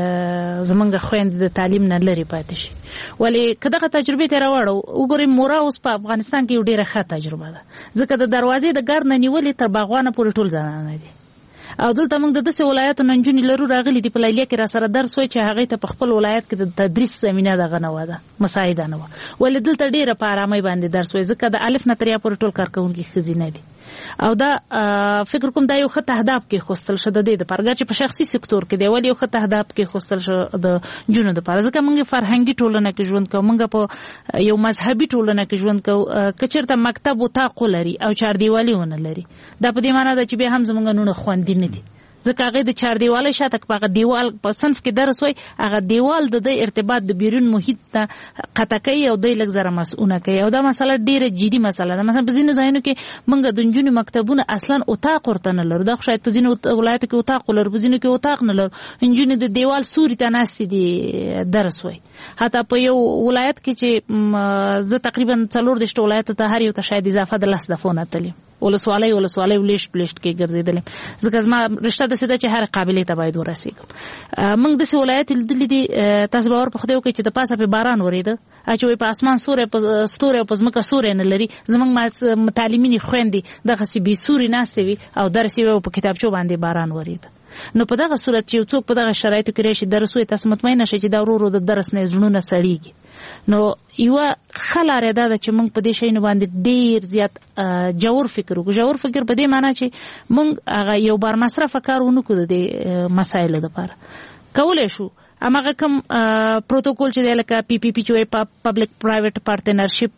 زمونږ خويند د تعلیم نه لري پاتې شي. ولی کله تجربه ته راوړو وګورئ، مورا اوس په افغانستان کې یو ډیره ښه تجربه ده، ځکه د دروازې د ګارد نه نیولې تر باغوانه پورې ټول زنانه دي. او دلته موږ د داسې ولایتو نه نجونې لرو راغلي دي په لیلیه کې را سره درس وایي چې هغې ته په خپل ولایت کې د تدریس زمینه دغه نه وه، ده مساعده نه وه، ولې دلته ډېره په ارامۍ باندې درس وایي، ځکه د الف نه تر یا پورې ټول کارکوونکي ښځینه دي. او دا فکر کوم دا یو ښه تهداب کې خوستل شو د دې دپاره، ګر چې په شخصي سکتور کې دی، ولې یو ښه تهداب کې خوستل شو د نجونو دپاره، ځکه موږ فرهنګي ټولنه کې ژوند کوو، موږ په یو مذهبي ټولنه کې ژوند کوو. که چېرته مکتب اتاق ولري او چاردیوالي ونه لري، دا په دې معنا ده چې بیا هم زموږ نونه خوندي نه دي، ځکه هغه د چاردیوالۍ شاته په هغه دیوال په صنف کې درس وای، هغه دیوال د دې ارتباط د بیرون محیط ته قطع کوي او د لږ زره مسؤونه کوي. او دا مسله ډیره جدي مسله ده. مثلا په ځینو ځایونو کې موږ د نجونو مکتبونه اصلا اتاق ورته نه لرو، دا خو شاید په ځینو ولایتو کې اتاق ولرو، په ځینو کې اتاق نه لرو، نجونې د دیوال سوري ته ناستې دي درس وای. حتی په یو ولایت کې چې زه تقریبا څلور دېرش ولایتو ته هر یو ته شاید اضافه د لس دفعو نه تللیم، ولسوالۍ ولسوالۍ ولیشت پلیشت کې ګرځېدلم، ځکه زما رشته داسې ده چې هر قابلې ته باید ورسېږم. موږ داسې ولایت لیدلي دي، تاسو باور په خدای وکړئ چې د پاسه پې باران ورېده، چې وایي په اسمان سوری ستوری او په ځمکه سوری نه لري، زموږ تعلیمي خویندې دغسې بې سوري ناستې وي او درس یې وایي په کتابچو باندې باران ورېده. نو په دغه صورت چې یو څوک په دغه شرایطو کې راشي درس وایي، تاسو مطمئنه شئ چې دا ورو ورو د درس نه زړونه سړېږي. نو یوه ښه لاره دا ده چې موږ په دې شیانو باندې ډېر زیات جوور فکر وکړو. جوور فکر په دې معنا چې موږ هغه یو بار مصرفه کار ونه کړو د دې مسایلو دپاره. کولی شو هماغه کوم پروتوکول چې دی لکه پی پی پی چې وایي پبلک پرایویټ پارټنرشپ،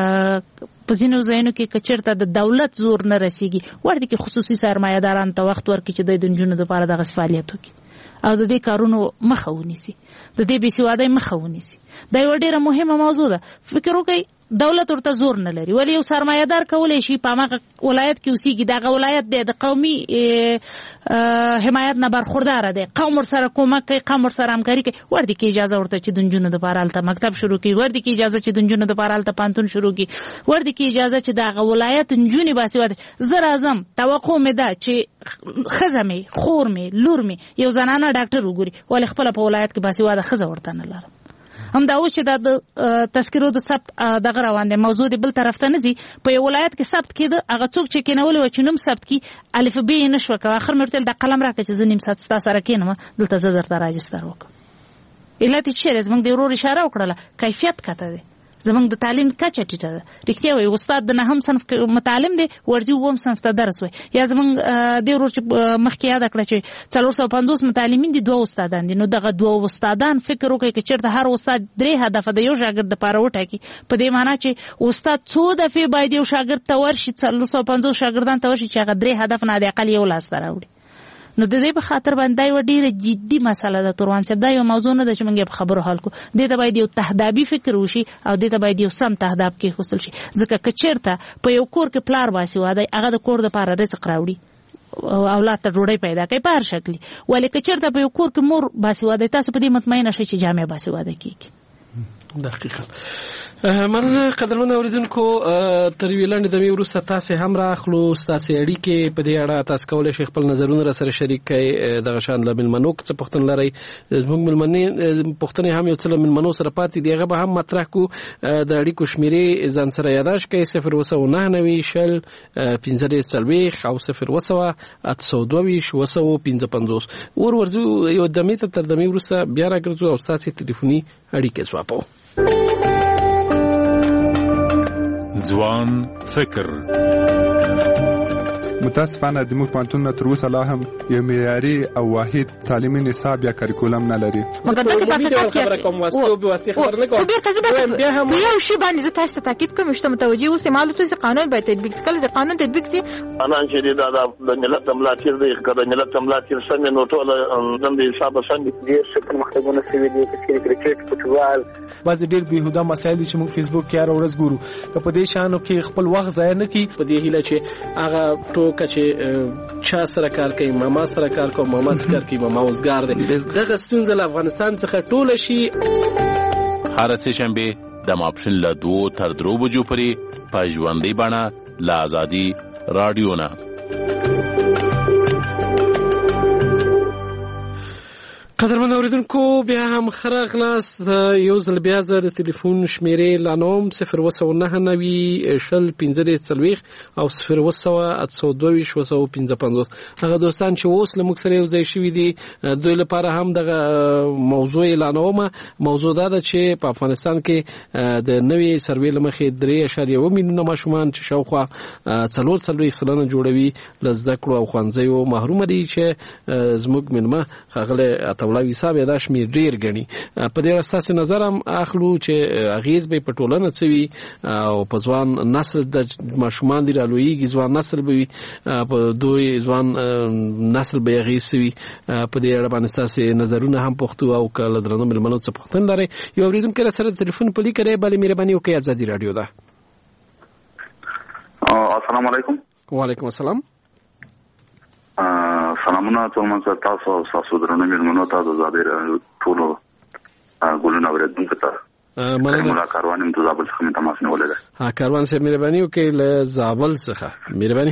په ځینو ځایونو کې که چېرته د دولت زور نه رسېږي، ورته کې خصوصي سرمایهدارانو ته وخت ورکړي چې دوی د نجونو دپاره دغسې فعالیت وکړي او د دې کارونو مخه ونیسي، د دې بېسوادۍ مخه ونیسي. دا یوه ډېره مهمه موضوع ده. فکر وکړئ دولت ورته زور نه لري، ولی یو سرمایه‌دار کولی شي په هغه ولایت کې اوسېږي، دغه ولایت دی د قومي حمایت نه برخورداره دی، قوم ورسره کومک کوي، قوم ورسره همکاري کوي، ورته کې اجازه ورته چې د نجونو دپاره هلته مکتب شروع کړي، ورته کې اجازه چې د نجونو دپاره هلته پوهنتون شروع کړي، ورته کې اجازه چې دغه ولایت نجونې باسواده. زه راځم، توقع مې ده چې ښځه مې، خور مې، لور مې یو زنانه ډاکټر وګوري، ولې خپله په ولایت کې باسواده ښځه ورته نه لرم. هم دا اوس چې دا د تذکرو د ثبت دغه روان دی، موضوع دی بل طرف ته نه ځي. په یو ولایت کې ثبت کېده، هغه څوک چې کېنولی وه چې نوم ثبت کړي، الف ب یې نه شوه کوه. اخر مې ورته ویل دا قلم راکړه چې زه نیم ساعت ستا سره کېنم، دلته زه درته راجستر وکړم. علت یې چېرې زموږ د ورور اشاره وکړله، کیفیت کته دی. زمونږ د تعلیم کچه ټیټه ده. رښتیا وایي استاد د نهم صنف متعلم دی ورځي اووم صنف ته درس وایي. یا زمونږ دې ورور چې مخکې یاده کړه چې څلور سوه پنځوس متعلمین دي دوه استادان دي. نو دغه دوه استادان فکر وکړي که چېرته هر استاد درې هدفه د یو شاګرد دپاره وټاکي په دې معنا چې استاد څو دفعې باید یو شاګرد ته ورشي څلور سوه پنځوس شاګردان ته ورشي چې هغه درې هدف نه حداقل یو لاسته راوړي. نو د دې په خاطر باندې دا یوه ډېره جدي مسله ده تروان صاحب. دا یو موضوع نه ده چې موږ یې په خبرو حل کړو. دې ته باید یو تهدابي فکر وشي او دې ته باید یو سم تهداب کېښودل شي. ځکه که چېرته په یو کور کې پلار باسواده هغه د کور دپاره رزق راوړي اولاد ته ډوډۍ پیدا کوي په هر شکل. ولې که چېرته په یو کور کې مور باسواده تاسو په دې مطمئنه شئ چې جامع باسواده کېږي. دقیقاً. مننه قدرمن اوریدونکو، تر یوې لنډې دمې وروسته تاسې هم راخلو. ستاسې اړیکې په دې اړه تاسو کولی شئ خپل نظرونه را سره شریک کړئ. دغه شان له مېلمنو څه پوښتنه لرئ، زموږ مېلمنې پوښتنې هم یو څه له مېلمنو سره پاتې دي، هغه به هم مطرح کړو. د اړیکو شمېرې ځان سره یاداشت کړئ: صفر اووه سوه نهه نوي شل پنځه دېرش څلوېښت او صفر اووه سوه اته سوه دوه ویشت اووه سوه پنځه پنځوس. ور ورځو یو دمې ته، تر دمې وروسته بیا راګرځو او ستاسې تلیفوني اړیکې ځوابوو. ځوان فکر. متاسفانه د موږ پوهنتونونه تر اوسه لا هم یو معیاري او واحد تعلیمي نصاب یا کریکولم نه لري. مګر دغه په خبره کوم واسطه به واسطه خبر نه کوم. په بیا هم یو شی باندې زه تاسو ته تاکید کوم چې متوجي اوسئ. معلومات چې قانون باید تطبیق شي. کله د قانون تطبیق شي انا چې دا د ملت ملاتیر دی، کله ملت ملاتیر څنګه نو ټول د حساب څنګه دي چې مختبونه سوي دي چې کرکټ فوټبال بعض ډېر بهوده مسایل چې موږ فیسبوک کې هر ورځ ګورو. که په دې شانو کې خپل وخت ضایع نه کړي، په دې هیله چې هغه ټوکه چې چا سره کار کوي، ماما سره کار کوي، ماما سره کار کوي، ماما اوسګار دی، دغه ستونزه له افغانستان څخه ټوله شي. هر سه شنبه د ماپښین له دوه تر درو بجو پورې په ژوندۍ بڼه له آزادي رادیو نه. قدرمن اوریدونکو، بیا هم خراغلاس. یو ځل بیا زه د تلیفون شمیرې لانوم: صفر اووه سوه نهه نوي شل پنځه دېرش څلوېښت او صفر اووه سوه اته سوه دوه ویشت اووه سوه پنځه پنځوس. هغه دوستان چې اوس له موږ سره یو ځای شوي دي، دوی لپاره هم دغه موضوع اعلانومه. موضوع دا ده چې په افغانستان کې د نوې سروې له مخې درې اعشاریه اووه میلیونه ماشومان چې شاوخوا څلور څلوېښت سلنه جوړوي له زده کړو او ښوونځیو محرومه دي، چې زموږ مېلمه ښاغلی عطاالله صاحب دا شمېر ډېر ګڼي. په دې اړه ستاسې نظر هم اخلو چې اغېز به په ټولنه څه وي او په ځوان نسل د ماشومان دي رالویږي، ځوان نسل به وي، په دوی ځوان نسل به اغېز څه وي. په دې اړه باندې ستاسې نظرونه هم پوښتو او که له درنو مېلمنو څه پوښتنه لرئ. یو اورېدونکی را سره د تلیفون په لیکه دی. بلې مهرباني وکړئ، ازادي راډیو ده. السلام علیکم. وعلیکم السلام. سلامونه تورمن صاحب، تاسو او تاسو درنو مېلمنو ته د آزادۍ راډیو ټولو ګلونه اورېدونکو ته مننه. کاروان هم د زابل څخه تماس نیولی دی. ها کاروان صاحب مهرباني وکړئ له زابل څخه. مهرباني.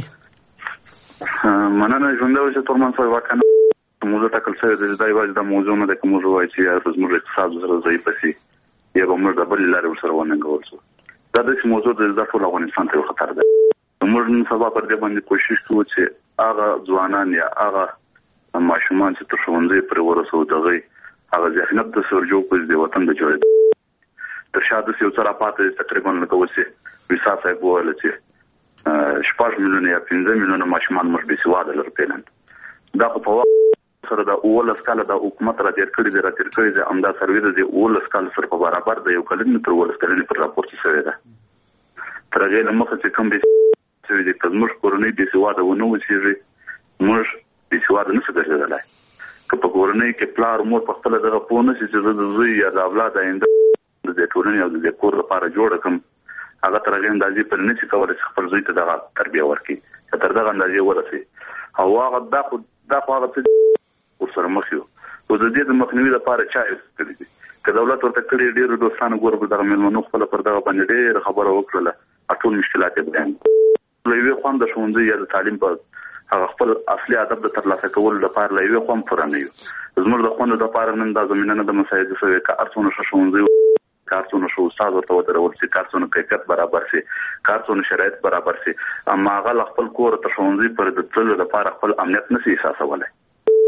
مننه. ژوندی اوسئ تورمن صاحب. واقعا موضوع ټاکل شوې ده چې دا یوازې دا موضوع نه ده که موږ ووایو چې یا زموږ اقتصاد سره ضعیفه شي یا به موږ د بلې لارې ورسره وننګول شو. دا داسې موضوع ده چې دا ټول افغانستان ته یو خطر دی. موږ نن سبا پر دې باندې کوشش کوو چې هغه ځوانان یا هغه ماشومان چې تر ښوونځي پورې ورسوو د هغوی هغه ذهنیت د سرجو کړي د وطن د جوړېدو. تر شا داسې یو څه راپاته دی تقریبا لکه اوس چې ویسا صاحب وویله چې شپږ میلیونه یا پنځه میلیونه ماشومان موږ بې سواده لرو پیلند. دا خو په وخت سره د اوولس کاله د حکومت را تېر کړي دی را تېر کړي دی همدا سروې د دې اوولس کاله سره په برابر د یو کلن تر اوولس کلنې پر راپورته شوې ده. تر هغې له مخه چې کوم شوی دی که زموږ کورنۍ بې سواده ونه اوسېږي، موږ بې سواده نشو ګرځېدلی. که په کورنۍ کې پلار مور په خپله دغه پوه نه شي چې زه د زوی یا د اولاد آینده د دې ټولنې او د دې کور لپاره جوړه کړم، هغه تر هغې اندازې پورې نه شي کولی چې خپل زوی ته دغه تربیه ورکړي که تر دغه اندازې ورسوي. او هغه دا خو دا خو هغه څه ورسره مخ یو. خو د دې د مخنیوي لپاره چا هېڅ کړي دي. که دولت ورته کړي ډېرو دوستانو ګوره په دغه مېلمنو خپله پر دغه باندې ډېره خبره وکړله، ټول مشکلات یې بیان کړل. له یوې خوا د ښوونځي یا د تعلیم په هغه خپل اصلي هدف د ترلاسه کولو لپاره له یوې خوا پوره نه یو. زموږ د خوندو دپاره نن دا زمینه نه ده مساعده شوې که هر څومره ښه ښوونځي که هر څومره ښه استاد ورته ودرول شي، که هر څومره کیفیت برابر شي، که هر څومره شرایط برابر شي، اما هغه له خپل کوره تر ښوونځي پورې د تللو لپاره خپل امنیت نه شي احساسولی.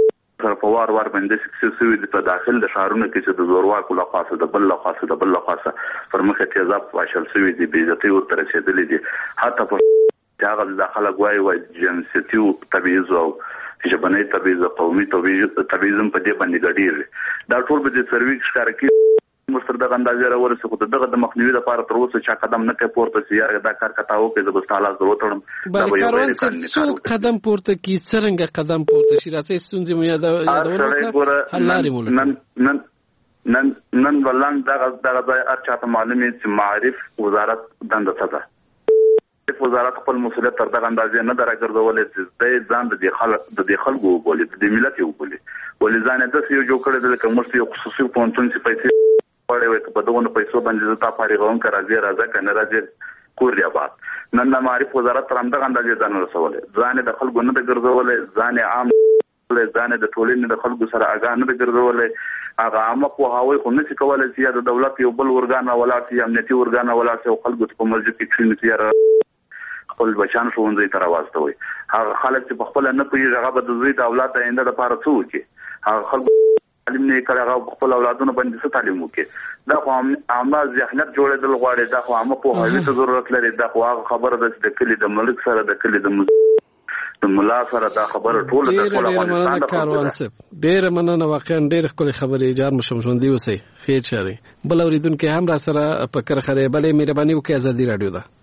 سره په وار وار باندې څه سوي د په داخل د شهرونو کې چې د زورواکو له خاصه د بل له خاصه د بل له خاصه پر مخ تیزاب فاشل سوي دي بې عزتي ورته رسیدلې دي حتی په هغه د خلک وایي وایي جنسیتي او تبعیض او ژبنی تبعیض قومي تبعیض تبعیض په دې باندې ګډېږي دا ټول به د سروي ښکار کوي مستر دغه اندازې راورسې خو دغه د مخنیوي لپاره تر اوسه چا قدم نه کوي پورته سي یا دا کار کتاو کې د بستاله ضرورت وړم بلې کاروان صاحب څوک قدم پورته کی څرنګه قدم پورته شي راځي ستونزې مو یادونه حل لارې مو نن نن نن نن ولان دغه دغه ځای اچاته معلومه چې معرف وزارت دنده څه وزارت خپل مسؤلیت تر دغه اندازې نه درګرځولې چې د ځان د خلک د خلکو وګولې د ملت یو وګولې ولې ځان د سیو جوړ کړل د کومرسي یو خصوصي پونتون چې پیسې پړې وي په دغه پیسو باندې زتا فارغون کا راځي راځه کنه راځي کوریا بات نن د معرف وزارت تر همدغه اندازې ځان رسولې ځان د خلکو نه د ګرځولې ځان عام ځان د ټولنې د خلکو سره اګا نه د ګرځولې هغه عامه په هاوی خو نه کولای چې د دولت یو بل ورګان ولا چې امنیتي ورګان ولا چې خلکو په مرجع کې کړي چې خپل بچان شوونځي تر واستوي هغه خلک چې په خپل نه پیږي هغه د دوی د اولاد د آینده لپاره څه وکړي هغه خلک تعلیم نه کوي هغه خپل اولادونو باندې څه تعلیم وکړي دا خو عامه ذهنیت جوړېدل غواړي دا خو عامه په هاوی ته ضرورت لري دا خو هغه خبره ده چې د کلی د ملک سره د کلی د د ملا سره دا خبره ټول د ټول افغانستان د کاروان صاحب ډېر مننه واقعا ډېر ښکلې خبرې جار مشم ژوندي اوسئ خیر چاري بل اوریدونکو هم را سره په کر خره بلې مهرباني وکړئ ازادي رادیو ده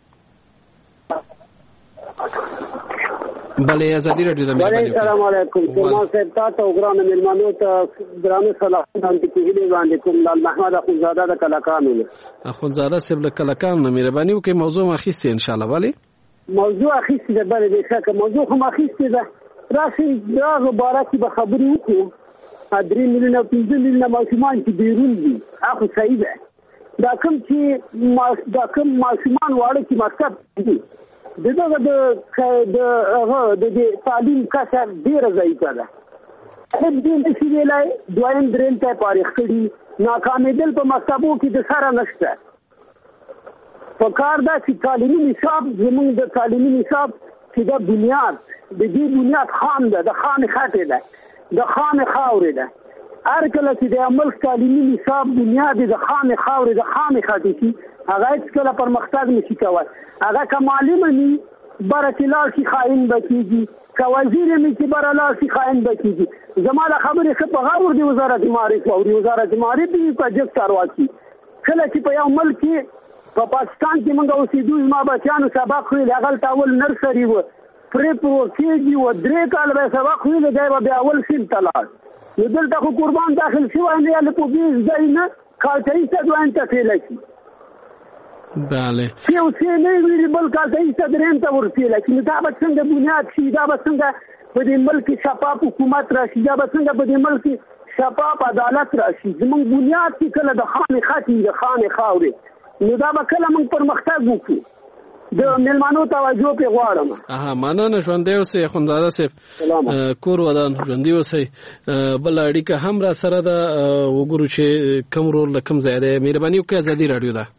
بلې ازادي رادیو ده مهرباني السلام علیکم سلمان صاحب تاسو وګرانه ملمنو ته درانه صلاحونه د کېږي باندې کوم لال محمد اخونزاده د کلاکانو اخونزاده صاحب د کلاکانو مهرباني وکړئ موضوع مخیسته ان شاء الله ولی موضوع اخیسته ده بل دې ښه موضوع هم اخیسته ده راشي دا مبارکي به خبرې وکړو درې میلیونه پنځه میلیونه ماشومان چې بیرون دي هغه صحیح ده دا کوم چې دا کوم ماشومان واړه چې مکتب دي دغه د د هغه د تعلیم کچه ډیره ضعیفه ده هیڅ دې نشي ویلای دویم درېم ته فارغ کړي ناکامېدل په مکتبو کې د سره نشته په کار دا چې تعلیمي نصاب زموږ د تعلیمي نصاب چې د بنیاد د دې بنیاد خام ده د خام خاطه ده د خام خاورې ده هر کله چې د عمل تعلیمي نصاب بنیاد د خام خاورې د خام خاطه کی هغه هیڅ کله پرمختګ نشي کولای هغه کمالي مني برکلال شي خائن بکیږي که وزیر می چې برلال شي خائن بکیږي زماله خبرې څه په غاور دی وزارت معارف او وزارت معارف دی په جګ کارواکي کله چې په یو ملک په پاکستان کې موږ اوسېدو ما بچانو سبق ویل هغه تاول نرسري و پرې پرو کېږي و درې کال به سبق ویل دی بیا اول سیل تلاړ نو دلته خو قربان داخل شوی نه یا په بیس ځای نه کالتري څه دوان ته فیل شي بله یو څه نه ویل بل کالتري څه درېم ته ورفیل شي دا به څنګه بنیاد شي دا به څنګه په دې ملک شفاف حکومت راشي دا به څنګه په دې ملک شفاف عدالت راشي زموږ بنیاد کې کله د خانې خاطي د خانې خاورې نو دا به کله موږ پرمختګ وکړو د ملمانو توجه په غواړم اها مننه ژوندی اوسئ اخونزاده صاحب کور ودان ژوندي اوسئ بل اړیکه هم را سره ده وګورو چې کوم رول کم ځای دی مهرباني وکړئ ازادي رادیو ده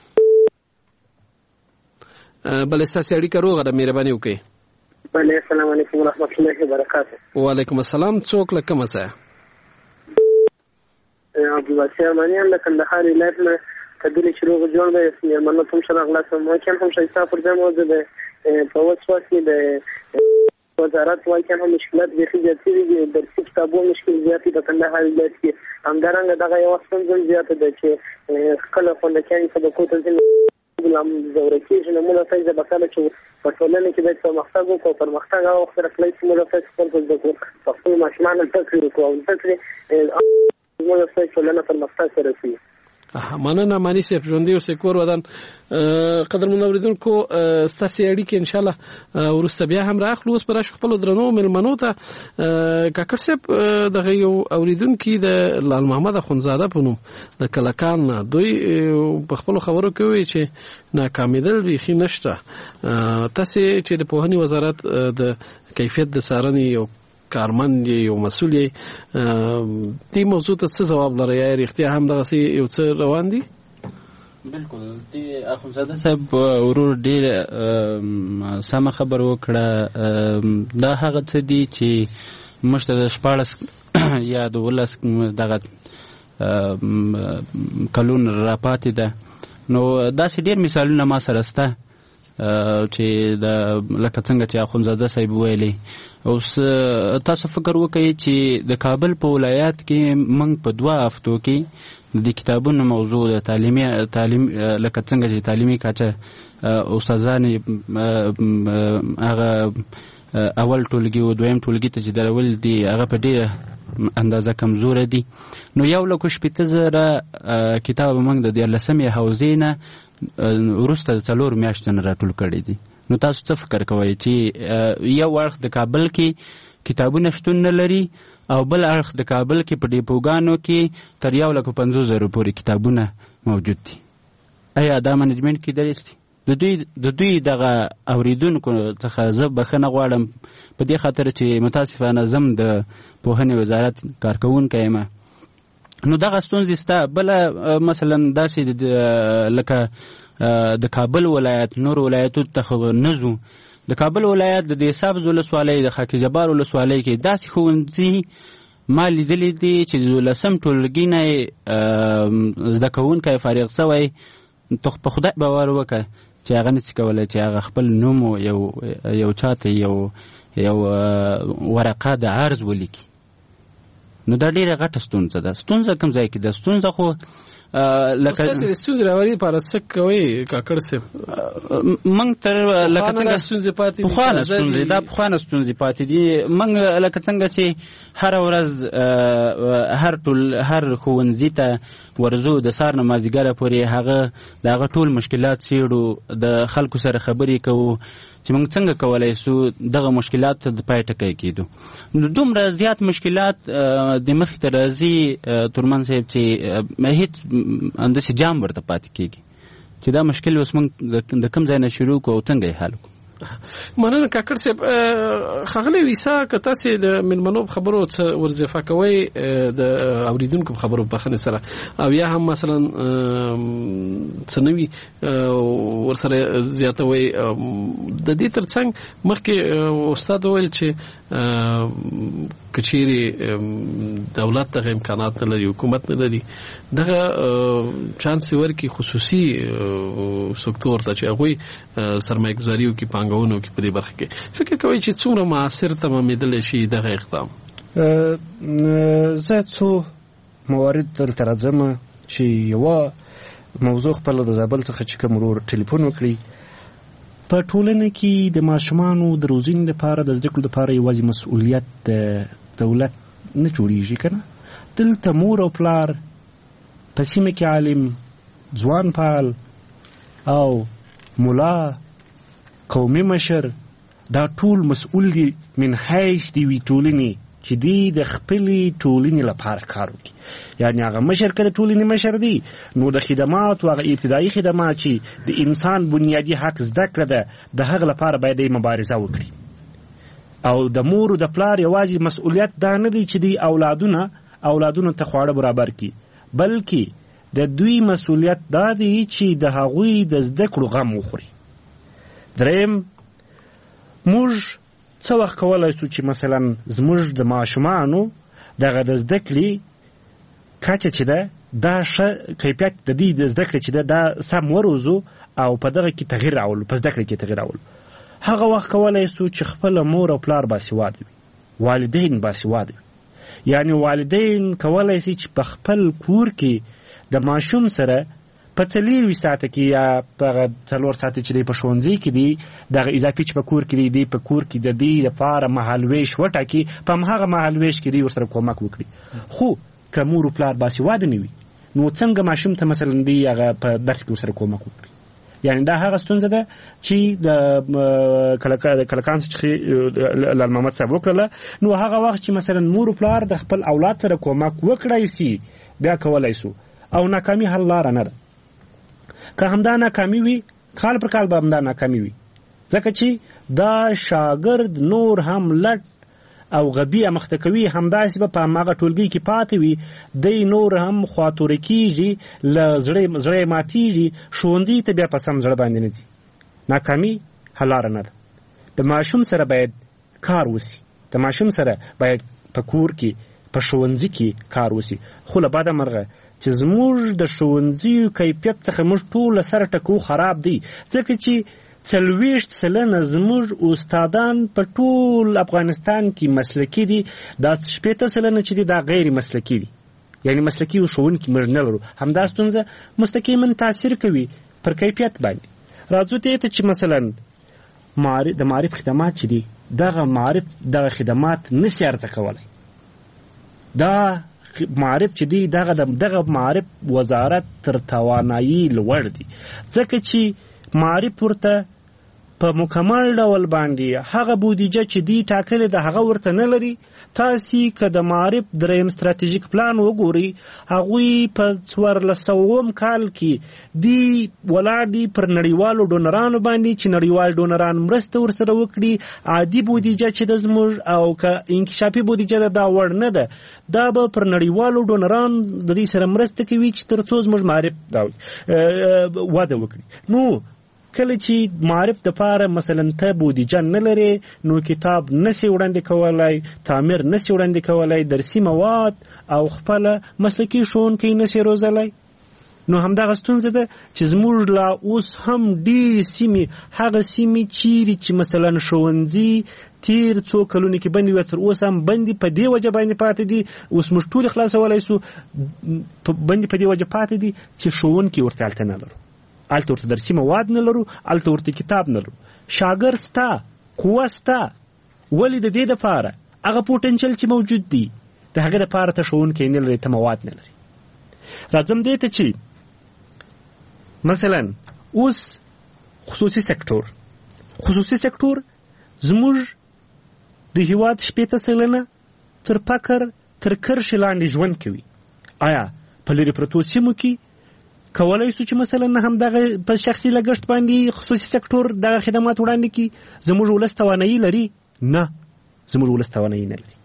بل ستاسو اړیکه روغه ده مهرباني وکړئ بله السلام علیکم ورحمت الله وبرکاته وعلیکم السلام څوک له کومه ځایه عبدالباسي امانیان له کندهار ولایت نه کدلی چې روغ جوړ دی مېلمنو ته هم ښه راغلاستم واقعا هم ښایسته پروګرام موضوع دی په وسواس کې د وزارت واقعا هم مشکلات بیخي زیات شوي دي درسي کتابو مشکل زیات دي په کندهار ولایت کې همدارنګه دغه یوه ستونزه هم زیاته ده چې کله خوندکیانې سبقو ته ځي دوره کېږي نو موږ ته به کله چې په ټولنه کې باید پرمختګ وکړو پرمختګ هغه وخت سره تللی چې موږ ته خپل زده کړو په خپلو ماشومانو زده کړې وکړو او زده کړې موږ ته ټولنه پرمختګ ته رسوي مننه مانی صاحب ژوندي اوسئ کور ودان قدرمن اوریدونکو ستاسو اړیکې ان شاء الله ورسته بیا هم راخلو اوس پر خپل درنو ملمنو ته کاکړ صاحب دغه یو اوریدونکو د لال محمد اخونزاده په نوم د کلکان دوی په خپل خبرو کې وی چې ناکامیدل بیخي نشته تاسو چې د پوهنې وزارت د کیفیت د څارنې یو کارمند یو مسؤل یې دې موضوع ته څه ځواب لري یا رښتیا هم دغه یو څه روان دي بالکل دی اخونزاده صاحب ورور ډېر سمه خبر وکړه دا هغه څه دي چې موږ ته د شپاړس یا دولس دغه کلونه راپاتې ده. نو داسې ډېر مثالونه ما سره شته چې د لکه څنګه چې اخندزاده صاحب ویلي. اوس تاسو فکر وکړئ چې د کابل په ولایت کې موږ په دوه هفتو کې د کتابونو موضوع د تعلیمي تعلیم لکه څنګه چې تعلیمي کچه استادان هغه اول ټولګي او دویم ټولګي ته چې درول دي هغه په ډېره اندازه کمزوره دي. نو یو لک شپېته زره کتاب موږ د دیارلسمې حوزې نه وروسته د څلور میاشتو نه راټول کړي دي. نو تاسو څه فکر کوئ چې یو اړخ د کابل کې کتابونه شتون نه لري او بل اړخ د کابل کې په ډیپوګانو کې تر یو لک پنځوس زره پورې کتابونه موجود دي؟ آیا دا منیجمنټ کېدلی شي؟ د دوی د دوی دغه اوریدونکو څخه زه بخښنه غواړم په دې خاطر چې متاسفانه زم د پوهنې وزارت کارکوونکی یم. نو دغه ستونزې شته. بله مثلا داسې لکه د کابل ولایت نور ولایتو ته خو نه ځو. د کابل ولایت د دې سبز ولسوالۍ د خاک جبار ولسوالۍ کې داسې ښوونځي ما لیدلي دي چې د دولسم ټولګي نه زده کوونکی فارغ شوی په خدای باور وکړه چې هغه نشي کولی چې هغه خپل نوم یو یو چاته یو یو ورقه د عرض ولیکي. نو دا ډېره غټه ستونزه ده. ستونزه کوم ځای کې ده؟ ستونزه خو لکه تاسو د ستونزې راوړي لپاره څه کوئ کاکړ صاحب؟ موږ تر لکه څنګه ستونزې پاتې دي پخوانه ستونزې دا پخوانه ستونزې پاتې دي. موږ لکه څنګه چې هره ورځ هر ټول هر ښوونځي ته ورځو د سهار نه مازدیګره پورې هغه د هغه ټول مشکلات څېړو، د خلکو سره خبرې کوو چې موږ څنګه کولی شو دغه مشکلات ته د پای ټکی کېدو. نو دومره زیات مشکلات د مخې ته راځي تورمن صاحب چې هېڅ همداسې جام ورته پاتې کېږي چې دا مشکل اوس موږ د کوم ځای نه شروع کړو او څنګه یې حل کړو. مننه کاکړ صاحب. ښاغلی ویسا که تاسې د مېلمنو په خبرو څه ورزیفه کوئ د اورېدونکو په خبرو بخښنې سره او یا هم مثلا څه نوي ورسره زیاتوئ د دې تر څنګ مخکې استاد وویل چې که چیرې دولت دغه امکانات نه لري، حکومت نه لري، دغه چانس ورکړي خصوصي سکتور ته چې هغوی سرمایه ګزاري وکړي، پانګونه وکړي په دې برخه کې. فکر کوئ چې څومره مؤثر تمامېدلی شي دغه اقدام؟ زه څو موارد دلته راځم چې یوه موضوع خپله د زابل څخه چې کوم ورور ټلیفون وکړي. په ټولنه کې د ماشومانو د روزنې لپاره د زده کړو لپاره یوازې مسؤلیت د دولت نه جوړېږي که نه. دلته مور او پلار، په سیمه کې عالم، ځوان فعال او ملا، قومي مشر، دا ټول مسؤل دي من حیث د یوې ټولنې چې دی د خپلې ټولنې لپاره کار وکړي. یعنې هغه مشر که د ټولنې مشر دی نو د خدماتو هغه ابتدایي خدمات چې د انسان بنیادي حق زده کړه ده د هغه لپاره باید دی مبارزه وکړي. او د مور او د پلار یوازې مسؤلیت دا نه دی چې دی اولادونه اولادونو ته خواړه برابر کړي، بلکې د دوی مسؤلیت دا دی چې د هغوی د زده کړو غم وخوري. دریم، موږ څه وخت کولی شو چې مثلا زموږ د ماشومانو دغه د زده کړې کچه چې ده دا ښه کیفیت د دې د زده کړې چې ده دا سم وروزو او په دغه کې تغییر راولو، په زده کړې کې تغییر راولو. هغه وخت کولی شو چې خپله مور او پلار باسواده وي، والدین باسواده وي. یعنې والدین کولی شي چې په خپل کور کې د ماشوم سره په څلېروي ساعته کې یا په څلور ساعته چې دی په ښوونځي کې دی دغه اضافي چې په کور کې دی دی په کور کې د دې لپاره مهالویش وټاکي، په همهغه مهالویش کې دی ورسره کومک وکړي. خو که مور و پلار باسواده نه وي نو څنګه ماشوم ته مثلا دی هغه په درس کې ورسره کومک وکړي؟ یعنې دا هغه ستونزه ده چې د کلکان څخه لال محمد صاحب وکړله. نو هغه وخت چې مثلا مور و پلار د خپل اولاد سره کومک وکړای سي بیا کولی سو او ناکامي حل لاره نه ده. که همدا ناکامي وي کال پر کال به همدا ناکامي وي، ځکه چې دا شاګرد نور هم لټ او غبي مخته کوي، همداسې به په هماغه ټولګي کې پاتې وي، دی نور هم خواتوره کېږي، له زړه زړه ماتېږي، ښوونځي ته بیا په سم زړه باندې نه ځي. ناکامي حل لاره نه ده. د ماشوم سره باید کار وسي، د ماشوم سره باید په کور کې په ښوونځي کې کار وشي. خو له بده مرغه چې زموږ د ښوونځیو کیفیت څخه موږ ټول سره ټکو خراب دی، ځکه چې څلوېښت سلنه زموږ استادان په ټول افغانستان کې مسلکي دي، دا شپېته سلنه چې دي دا غیر مسلکي دي، یعنی مسلکي ښوونکي موږ نه لرو. همدا ستونزه مستقیما تاثیر کوي پر کیفیت باندې. راځو دې ته چې مثلا معرف د معرف خدمات چې دي، دغه معرف دغه خدمات نشي ارزه کولی. دا معرف چې دی دغه دغه معرف وزارت تر توانایي لوړ دی، ځکه چې معرف ورته په مکمل ډول باندې هغه بودیجه چې دی ټاکلې ده هغه ورته نه لري. تاسې که د معرف دریم ستراتیژیک پلان وګورئ، هغوی په څوارلس سوم کال کې دی ولاړ دي پر نړیوالو ډونرانو باندې چې نړیوال ډونران مرسته ورسره وکړي. عادي بودیجه چې د زموږ او که انکشافي بودیجه ده دا وړ نه ده، دا به پر نړیوالو ډونران د دې سره مرسته کوي چې تر څو زموږ معرف وده وکړي. نو کله چې معرف د پاره مثلا ته بودیجه نه لري، نو کتاب نسی وړاندې کولای، تعمیر نسی وړاندې کولای، درسي مواد او خپل مسلکي ښوونکي نسی روزلای. نو همدغه ستونزه ده چې زموږ لا اوس هم ډېرې سیمې هغه سیمې چیرې چې مثلا ښوونځي تیر څو کلونو کې بندي وي تر اوسه هم بندي په دې وجه باندې پاتې دي. اوس موږ ټول خلاصولی سو، بندي په دې وجه پاتې دي چې ښوونکي ورته هلته نه لرو، هلته ورته درسي مواد نه لرو، هلته ورته کتاب نه لرو. شاګرد ستا، قوه ستا، ولې د دې دپاره هغه پوټنشل چې موجود دی د هغې دپاره ته ښوونکی نه لري، ته مواد نه لري. راځم دې ته چې مثلا اوس خصوصي سکتور خصوصي سکتور زموږ د هېواد شپېته سلنه تر فقر تر کرښې لاندې ژوند کوي. آیا په لرې پرتو سیمو کې کولای شو چې مثلا هم دغه په شخصي لګښت باندې خصوصي سکتور دغه خدمات وړاندې کړي؟ زموږ ولس توانایي لري؟ نه، زموږ ولس توانایي نه لري.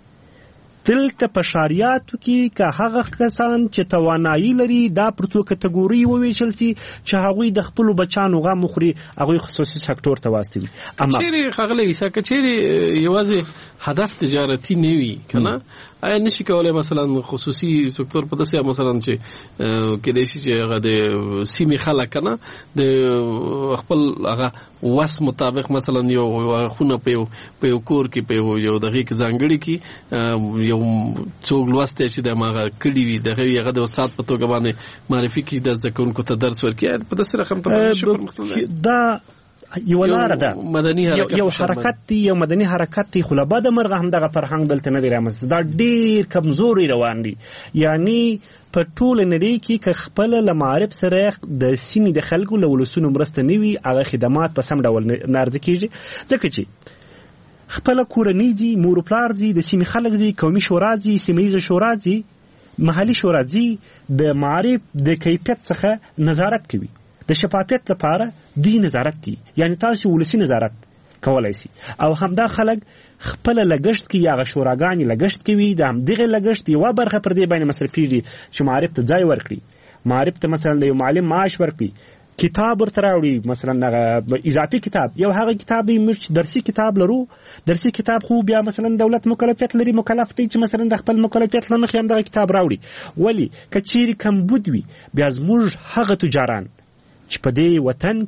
دلته په شاریاتو کې که هغه کسان چې توانایي لري دا پر څو کټګورۍ وویشل سي چې هغوی د خپلو بچانو غم وخوري، هغوی خصوصي سکتور ته واستوي. اما چیرې ښاغلی عیسی که چیرې یوازې هدف تجارتي نه وي که نه، آیا نشي کولای مثلا خصوصي سکتور په داسې مثلا چې کېدای شي چې هغه د سیمې خلک که نه د خپل هغه وس مطابق مثلا یو خونه په یو په یو کور کې په یو دغې کې ځانګړې کړي، یو څوک لوستی چې د هماغه کړي وي د هغې هغه د استاد په توګه باندې معرفي کړي، د زده کوونکو ته درس ورکړي. په داسې رقم ته نشي پرمختللی. دا یو لاره ده، مدني حرکت یو حرکت دی، یو مدني حرکت دی. خو له بده مرغه همدغه فرهنګ دلته نه دی رامنځته، دا ډېر کمزوري روان دی. یعنی په ټوله نړۍ کې که خپله له معرف سره د سیمې د خلکو له ولسونو مرسته نه وي، هغه خدمات په سم ډول نه عرضه کېږي، ځکه چې خپله کورنۍ ځي، مور و پلار ځي، د سیمې خلک ځي، قومي شورا ځي، سیمه ییزه شورا ځي، محلي شورا ځي، د معرف د کیفیت څخه نظارت کوي. د شفافیت لپاره دوی نظارت کوي، یعنی تاسو ولسی نظارت کولای شي. او همدا خلک خپل لګښت کوي، هغه شوراګانې لګښت کوي، د همدغه لګښت یوه برخه پر دې باندې مصرفېږي چې معرف ته ځای ورکړي، معرف ته مثلا د یو معلم معاش ورکړي، کتاب ورته راوړي، مثلا اضافي کتاب. یو هغه کتاب دی موږ چې درسي کتاب لرو، درسي کتاب خو بیا مثلا دولت مکلفیت لري، مکلف دی چې مثلا د خپل مکلفیت له مخې هم دغه کتاب راوړي. ولی که چیرې کمبود وي، بیا زموږ هغه تجاران چې په دې وطن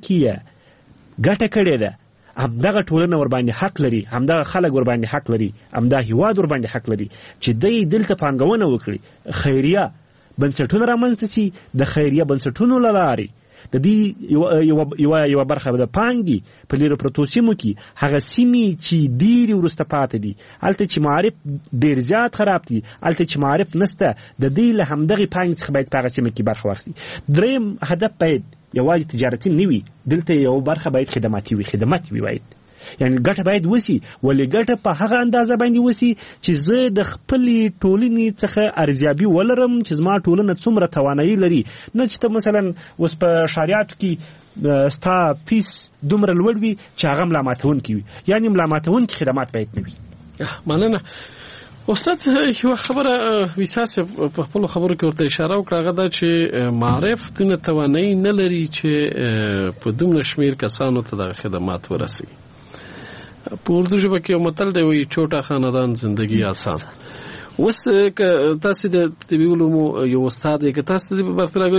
کې ګټه کړې ده، همدغه ټولنه ورباندې حق لري، همدغه خلک ورباندې حق لري، همدا هیواد ورباندې حق لري چې دوی دلته پانګونه وکړي، خیریه بنسټونه رامنځته سي. د خیریه بنسټونو له لارې د دې یوه یوه برخه د پانګې په لیرو پرتو سیمو کې هغه سیمې چې ډېرې وروسته پاتې دي، هلته چې معرف ډېر زیات خراب دي، هلته چې معرف نسته، د دې له همدغې پانګې څخه باید په هغه سیمه کې برخه واخلي. دریم هدف باید یوازې تجارتي نه وي، دلته یو برخه باید خدماتي وي، خدمت وي باید، یعنی ګټه باید وسی، ولې ګټه په هغه اندازه باندې وسی چې زه د خپلې ټولنې څخه ارزیابي ولرم چې زما ټولنه څومره توانایي لري. نه چې ته مثلا اوس په شریعتو کې ستا فیس دومره لوړ وي چې هغه ملامتونکی وي، یعنی ملامتونکي خدمات باید نه وي. مننه استاد. یو خبره ویساس په خپل خبرو کې ورته اشاره وکړه، هغه دا چې معرف دونه توانایي نه لري چې په دومره شمیر کسانو ته د خدمات ورسوي. په اردو ژبه کې یو متل دی وایي چوټه خاندان زندگی آسان. اوس که تاسو د طبي علومو یو استاد یې که تاسو د برخه راغلی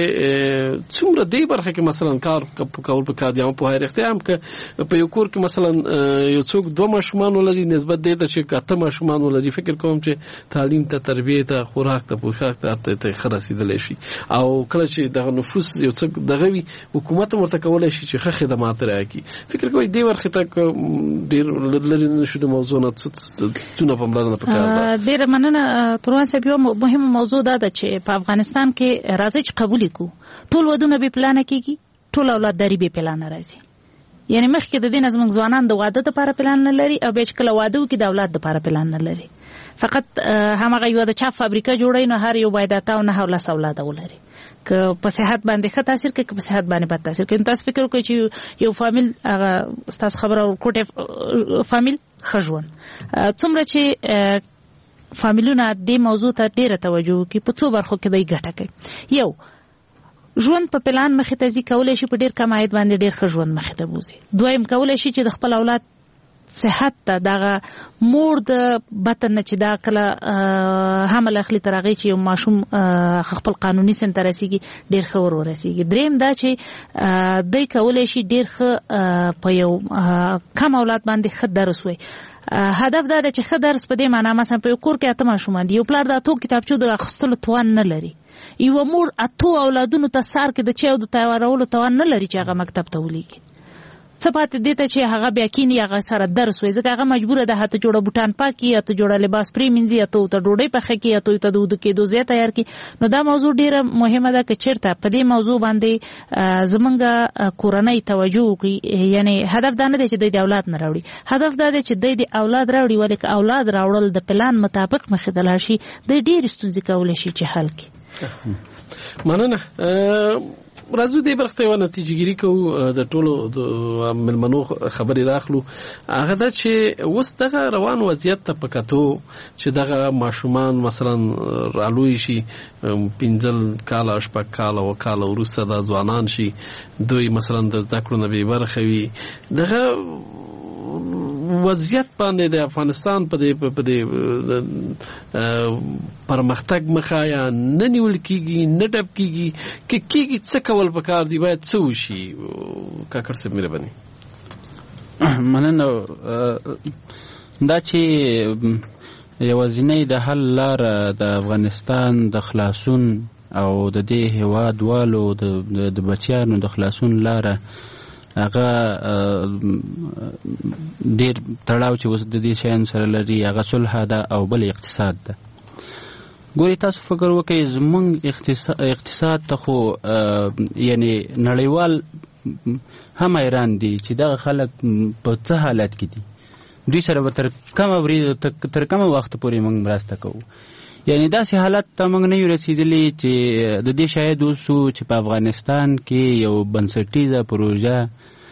چې څومره دی برخه کې مثلا کار کول په کار دی هم په هر اختیام کې په یو کور کې مثلا یو څوک دوه ماشومان ولري نسبت دی ته چې اته ماشومان ولري فکر کوم چې تعلیم ته تربیه ته خوراک ته پوښاک ته ته خرڅیدل شي او کله چې د نفوس یو څوک دغه وي حکومت ورته کولای شي چې ښه خدمات راکړي. فکر کوي دی برخه ته ډیر لري نشو د موضوع نه څه په ملانه پکاره ډیر مننه. تروان صاحب یو مهمه موضوع دا ده چې په افغانستان کې راځي چې قبول کړو ټول ودونه به پلان کېږي ټول اولادداري به پلان راځي. یعنی مخکې د دین زموږ ځوانان د واده لپاره پلان نه لري او به چې کله واده وکړي د اولاد لپاره پلان نه لري. فقط همغه یو د چا فابریکه جوړي نو هر یو باید تا نه حواله اولاد ولري که په صحت باندې ښه تاثیر کوي که په صحت باندې بد تاثیر کوي. تاسو فکر کوئ چې یو فامیل هغه تاسو خبره کوټه فامیل خژون څومره چې فامیلونه د موضوع ته ډیره توجه کوي په څو برخو کې د ګټه کوي. یو ژوند په پلان مخې ته ځي کولای شي په ډیر کم عاید باندې ډیر ښه ژوند مخې ته بوزي. دویم کولای شي چې د خپل اولاد صحت ته دغه مور د بطن چې دا کله حمل اخلي تر هغې چې یو ماشوم خپل قانوني سن ته رسېږي ډېر ښه ور ورسېږي. درېیم دا چې دی کولی شي ډېر ښه په یو کم اولاد باندې ښه درس وایي. هدف دا ده چې ښه درس په دې معنا مثلا په یو کور کې اته ماشومان دي یو پلار د اتو کتابچو د اخیستلو توان نه لري یوه مور اتو اولادونو ته سار کې د چای او د تیارولو توان نه لري چې هغه مکتب ته ولیږي. څه پاتې دې ته چې هغه بیا کیني هغه سره درس وایي ځکه هغه مجبوره ده هته جوړه بوټان پاکي هته جوړه لباس پرېمینځي هته ورته ډوډۍ پخه کړي هته ورته د وده کېدو ځای تیار کړي. نو دا موضوع ډېره مهمه ده که چېرته په دې موضوع باندې زموږ کورنۍ توجه وکړي. یعنی هدف دا نه دی چې دوی د اولاد نه راوړي هدف دا دی چې دوی د اولاد راوړي ولې که اولاد راوړل د پلان مطابق مخې ته لاړ شي دوی ډېرې ستونزې کولی شي چې حل کړي. مننه. راځو دې برخه یو نتیجه ګیری کوو د ټولو د ملمنو خبرې راخلو. هغه دا چې اوس دغه روان وضعیت ته په کتو چې دغه ماشومان مثلا رالوی شي پنځل کاله شپږ کاله او کاله وروسته د ځوانان شي دوی مثلا د زده کړو نه بې برخې وي. دغه وضعیت باندې د افغانستان په دې په دې پرمختګ مخه یا نه نیول کېږي نه ډب کېږي که کېږي څه کول پکار دي باید څه وشي کاکړ صاحب مهرباني. مننه. دا چې یوازینۍ د حل لاره د افغانستان د خلاصون او د دې هېواد والو د بچیانو د خلاصون لاره هغه ډېر تړاو چې اوس د دې شیانو سره لري هغه صلح ده او بل اقتصاد ده. ګورې تاسو فکر وکئ زموږ اقتصاد ته خو یعنی نړیوال هم حیران دي چې دغه خلک په څه حالت کې دي. دوی سره به تر کومه ورځ تر کومه وخت پورې موږ مرسته کوو. یعنی داسې حالت ته موږ نه یو رسېدلي چې د دې شاید اوسو چې په افغانستان کې یو بنسټیزه پروژه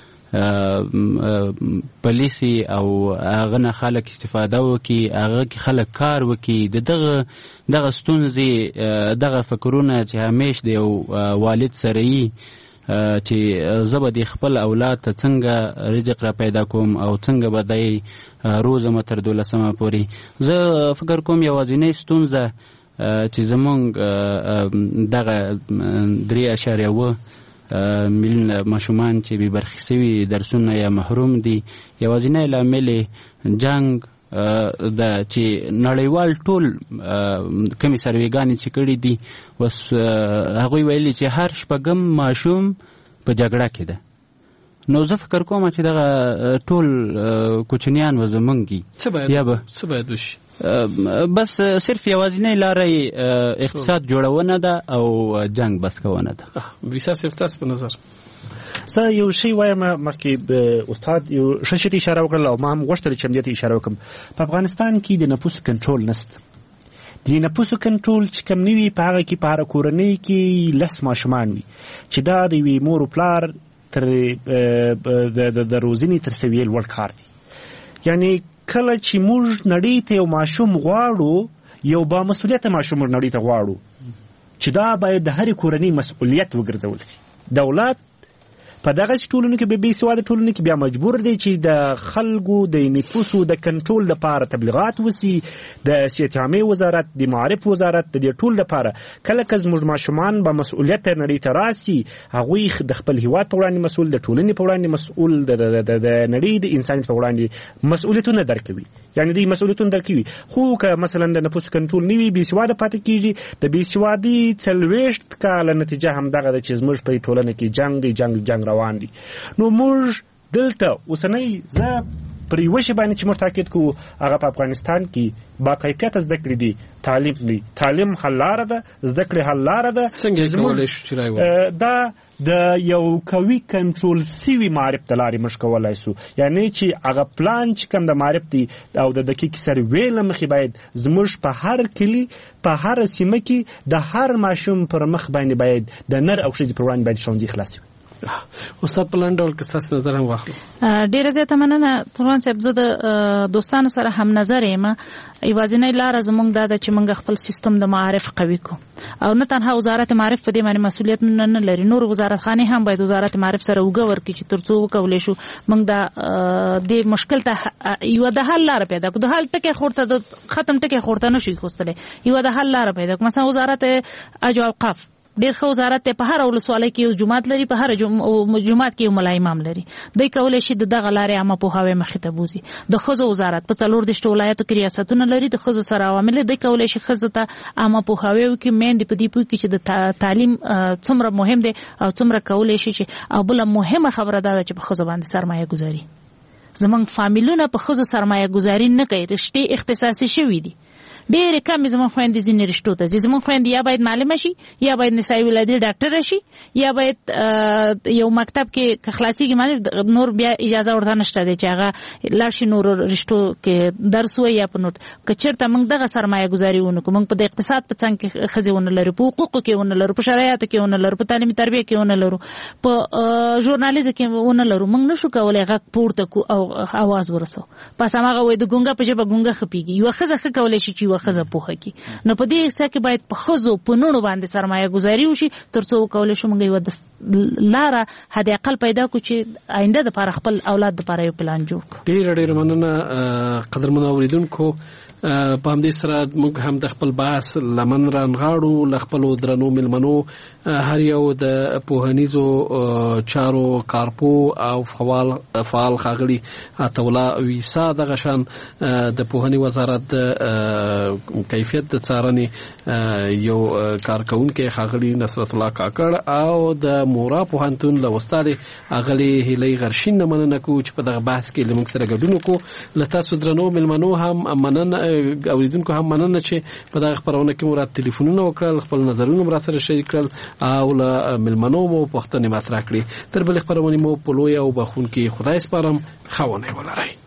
پالیسي او هغه نه خلک استفاده وکړي هغه کې خلک کار وکړي د دغه دغه ستونزې دغه فکرونه چې همیش د یو والد سره یي چې زه به د خپل اولاد ته څنګه رزق را پیدا کوم او څنګه به دی روزمه تر دولسمه پورې. زه فکر کوم یوازینۍ ستونزه چې زمونږ دغه درې اعشاریه اوه میلیونه ماشومان چې بې برخې سوي درسونه یا محروم دي یوازینی لامل جنګ دا چې نړیوال ټول کمی سروېګانې چې کړي دي اوس هغوی ویلي چې هر شپږم ماشوم په جګړه کې ده. نو زه فکر کوم چې دغه ټول کوچنیان و زمونږ دي یا به څه باید وشي بس صرف یوازینۍ لاره اقتصاد جوړونه ده او جنګ بس کوونه ده. بریسا صاحب ستاسو په نظر زه یو شی وایم مخکې استاد یو ښه شي اشاره وکړله او ما هم غوښتل چې همدې ته اشاره وکړم. په افغانستان کې د نفوس کنټرول نشته. د نفوس کنټرول چې کوم نه وي په هغه کې په هره کورنۍ کې لس ماشومان وي چې دا د یوې مور و پلار تر د روزنې تر سویې لوړ کار دی. یعنی کله چې موږ نړۍ ته یو ماشوم غواړو یو با مسؤلیته ماشوم موږ نړۍ ته غواړو چې دا باید د هرې کورنۍ مسؤلیت وګرځول شي. دولت په دغه ټولنو کې به بې سواده ټولنو کې بیا مجبور دی چې د خلکو د نفوسو د کنټرول لپاره تبلیغات وسی، د صحت عامه وزارت، د معارف وزارت، د دې ټول لپاره کله که زموږ ماشومان به مسؤلیت نړۍ ته راسي، هغوی د خپل هیواد په وړاندې مسؤل، د ټولنې په وړاندې مسؤل، د نړۍ د انسانیت په وړاندې مسؤلیتونه درکوي، یعنی دوی مسؤلیتونه درکوي. خو که مثلا د نفوس کنټرول نه وي، بې سواده پاتې کېږي. د بې سوادي څلوېښت کاله نتیجه همدغه ده چې زموږ په ټولنه کې جنګ دی، جنګ جنګ روان دی. نو موږ دلته اوسنۍ زه پر یوه شي باندې چې موږ تاکید کوو، هغه په افغانستان کې با کیفیته زده کړې دي، تعلیم دی، تعلیم حل لاره ده، زده کړې حل لاره ده. څنګه کولی شو چې رایو دا د یو قوي کنټرول سوي معرف د لارې موږ کولی شو، یعنی چې هغه پلان چې کوم د معرف دی او د دقیق سروې له مخې باید زموږ په هر کلي، په هر سیمه کې د هر ماشوم پر مخ باندې باید د نر او ښځې پر وړاندې باید ښوونځي خلاص وي. استاد په لاندې ډول که ستاسو نظر هم واخلو. ډیره زیاته مننه تورمان صاحب. زه د دوستانو سره هم نظر یم. یوازینۍ لاره زموږ دا ده چې موږ خپل سیستم د معارف قوي کو، او نه تنها وزارت معارف په دې باندې مسؤلیت نه لري، نور وزارت خانه هم باید وزارت معارف سره وګ ورکړي چې ترڅو وکولای شو موږ دا د مشکل ته یو د حل لاره پیدا کړو. د حل ټکی خورته د ختم ټکی خورته نشي خوستلې، یو د حل لاره پیدا کړو. مثلا وزارت اجر اوقاف ډیر ښه وزارت ته، په هر ولسوالۍ کې یو جماعت لري، په هر جماعت کې یو ملا امام لري. دوی کولی شي د دغه لارې عامه پوهاوی مخې ته بوزي. د ښځو وزارت په څلور دېرشو ولایاتو کې ریاستونه لري، د ښځو سره عوامل، دوی کولی شي ښځو ته عامه پوهاوی وکړي، میندې په دې پوه کړي چې د تعلیم څومره مهم دی او څومره کولی شي چې. او بله مهمه خبره دا ده چې په ښځو باندې سرمایه ګذاري. زموږ فامیلونه په ښځو سرمایه ګذاري نه کوي، رشتې اختصاصي شوي دي. ډېرې کمې زموږ خویندې ځینې رشتو ته ځي. زموږ خویندې یا باید معلمه شي، یا باید نسایي ولادي ډاکټره شي، یا باید یو مکتب کې که خلاصېږي معلم، نور بیا اجازه ورته نشته دی چې هغه لاړ شي نورو رشتو کې درس ووایي یا په نور. که چېرته موږ دغه سرمایه ګذاري ونه کړو، موږ په د اقتصاد په څنګ کې ښځې ونه لرو، په حقوقو کې ونه لرو، په شرایطو کې ونه لرو، په تعلیمي تربیه کې ونه لرو، په ژورنالیزم کې ونه لرو، موږ نشو کولی غږ پورته کړو او اواز ورسو. پس هماغه وایي د ګونګه په ژبه ګونګه خپېږي. یوه ښځه ښه کولی شي چې یوه ښځه پوهه کړي. نو په دې حصه کې باید په ښځو په نونو باندې سرمایه ګذاري وشي، ترڅو وکولی شو موږ یوه لاره حد اقل پیدا کړو چې آینده دپاره خپل اولاد دپاره یو پلان جوړ کړو. ډېره ډېره مننه قدرمنو اورېدونکو. په همدې سره موږ هم د خپل بحث لمن رانغاړو، له خپلو درنو مېلمنو هر یو د پوهنیزو چارو کارپو او فعال فعال ښاغلي عطاالله ویسا، دغه شان د پوهنې وزارت د کیفیت د څارنې یو کارکونکی ښاغلي نصرت الله کاکړ، او د مورا پوهنتون له استاد ښاغلي هیلۍ غرشین نه مننه کوو چې په دغه بحث کې له موږ سره ګډون وکړو. له تاسو درنو مېلمنو هم مننه، اوریدونکو هم مننه چې په دغه خپرونه کې مو را ټلیفونونه وکړل، خپل نظرونه مو را سره شریک کړل او له مېلمنو مو پوښتنې مطرح کړې. تر بلې خپرونې مو په لوی او بخښونکي خدای سپارم. ښه ونې ولرئ.